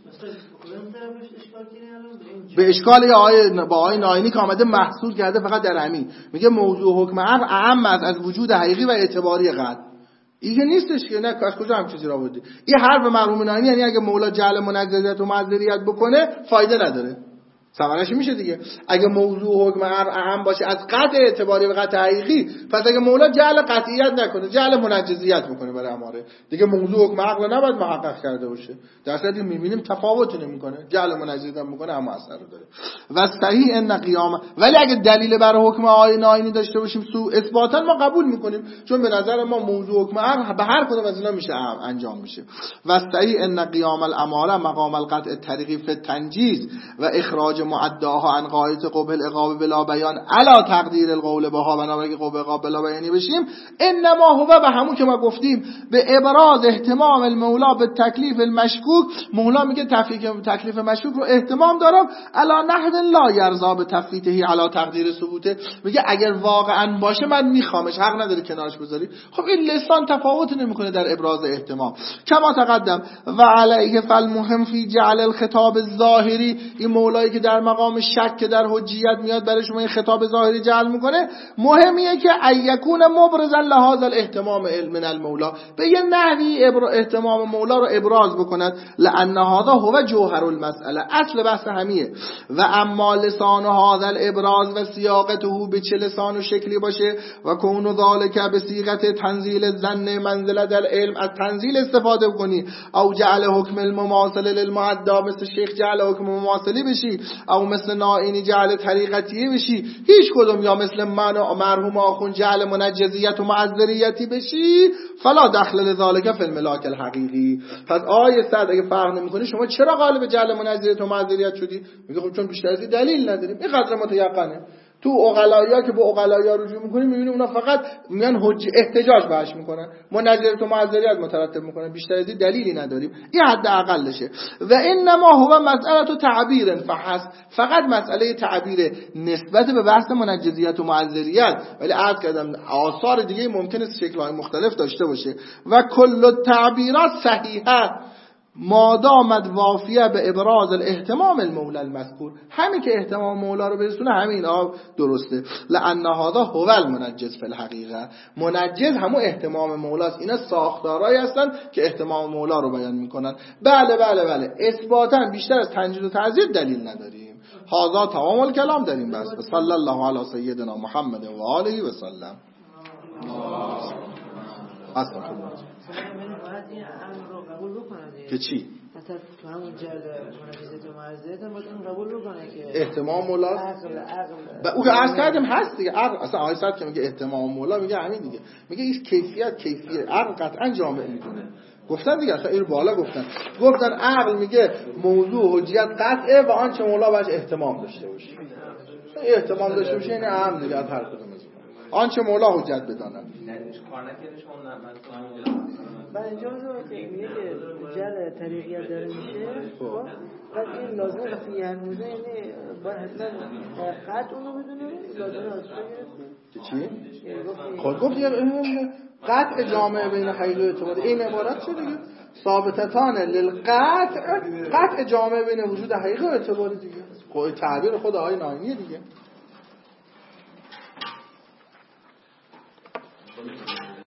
[SPEAKER 1] به اشکال یا آیه با آیه ناینی که آمده محصول کرده فقط در همین، میگه موضوع حکم عقل اعم از از وجود حقیقی و اعتباری قطع. این نیستش که نه، از کجا هم چیزی را بودی؟ این حرف مرحوم ناینی یعنی اگه مولا جعل منجزیت و معذریت بکنه فایده نداره، ثمرش میشه دیگه. اگه موضوع حکم اهم باشه از قطع اعتباری و قطع حقیقی، پس اگه مولا جعل قطعیت نکنه، جعل منجزیت بکنه برای اماره، دیگه موضوع حکم عقل نباید محقق کرده باشه. در صورتی میبینیم تفاوتی نمیکنه، جعل منجزیت هم میکنه اما اثر داره. و صحیح ان قیام، ولی اگه دلیل برای حکم آیه ناینی داشته باشیم سو اثباتا ما قبول میکنیم، چون به نظر ما موضوع حکم عقل به هر کدوم از اینا میشه انجام میشه. و صحیح ان قیام الاماره مقام القطع الطریقی فی التنجیز و اخراج معداها عن قاعده قبح العقاب بلا بیان علا تقدیر القول بها، بنابراین که قبح العقاب بلا بیانی بشیم، انما هو به همون که ما گفتیم به ابراز اهتمام المولا به تکلیف المشکوک. مولا میگه تفکیک تکلیف مشکوک رو اهتمام دارم، علا نحو لا یرضا به تفویته علا تقدیر ثبوته، میگه اگر واقعا باشه من میخوامش، حق نداره کنارش بذاری. خب این لسان تفاوت نمیکنه در ابراز اهتمام. کما تقدم و علیه فالمهم فی جعل الخطاب الظاهری، این مولایی که در مقام شک که در حجیت میاد برای شما این خطاب ظاهری جعل میکنه، مهمیه که ایکون مبرزا لهذا الاهتمام من المولا، به یه نحوی اهتمام مولا رو ابراز بکند، لان هذا هو جوهر المسئله، اصل بحث همیه. و اما لسان هذا الابراز و سیاقته به چه لسان و شکلی باشه، و کون ذالک به صیغه تنزیل الظن منزله العلم، از تنزیل استفاده کنی، او جعل حکم المماثل للمعدا، مثل شیخ جعل حکم مماثلی بشی، او مثل ناینی جعل طریقتی بشی، هیچ کدوم، یا مثل من و مرحوم آخون جعل منجزیت و معذریتی بشی، فلا دخل لذالک فی الملاک الحقیقی. پس آیه صد اگه فرق نمی‌کنه شما چرا قالب جعل منجزیت و معذریت شدی؟ میگه خب چون بیشتر از این دلیل نداریم. این قدر متیقنه. تو عقلایا که به عقلایا رجوع می‌کنیم می‌بینیم اونا فقط میان حج احتجاج بهش می‌کنن، منجزیت و معذریت مترتب می‌کنن، بیشتر از این دلیلی نداریم. این حد اقلشه. و انما هو مسئله تعبیر فحسب، فقط مسئله تعبیر نسبت به بحث منجزیت و معذریت، ولی عرض کردم آثار دیگه ممکنه شکل‌های مختلف داشته باشه. و کل التعبیرات صحیحه مادامت وافیه به ابراز الاهتمام المولا المذکور، همین که اهتمام مولا رو برسونه همین آب درسته. لان هذا هو المنجز فی الحقیقه، منجز همون اهتمام مولاست. اینا ساختارهایی هستن که اهتمام مولا رو بیان میکنن. بله بله بله اثباتا بیشتر از تنجید و تعزیه دلیل نداریم. هذا تمام الکلام داریم. بس صلی الله علی سیدنا محمد و آله و سلم. استغفر الله. که چی؟
[SPEAKER 3] مطلب تو همون جل منجزات و مرزیت هم باید اون قبول بکنه که
[SPEAKER 1] اهتمام مولا
[SPEAKER 3] عقل عقل
[SPEAKER 1] و او که عرض کردم هست دیگه. عقل اصلا آیه صد که میگه اهتمام مولا میگه همین دیگه، میگه این کیفیت کیفیت عقل قطعا جامع میدونه. گفتن دیگه اصلا این بالا گفتن گفتن عقل میگه موضوع حجیت قطعه و آنچه مولا باش احتمام داشته باشه. احتمام داشته باشه این هم دیگه از هر کدوم از آنچه مولا حجت بداند.
[SPEAKER 2] کار نکنه شما نه من
[SPEAKER 3] و اینجا رو که میگه که جل طریقیت داره میشه خب بعد این لازمه وقتی یه هنوزه اینه باید حتما قطع اونو بدونه لازمه از
[SPEAKER 1] چی؟ خود گفت یه قطع جامعه بین حقیقه و اعتبار این عبارت چه دیگه؟ ثابتتان للقطع قطع جامعه بین وجود حقیقه و اعتبار دیگه. خود تعبیر خود آقای ناینیه دیگه.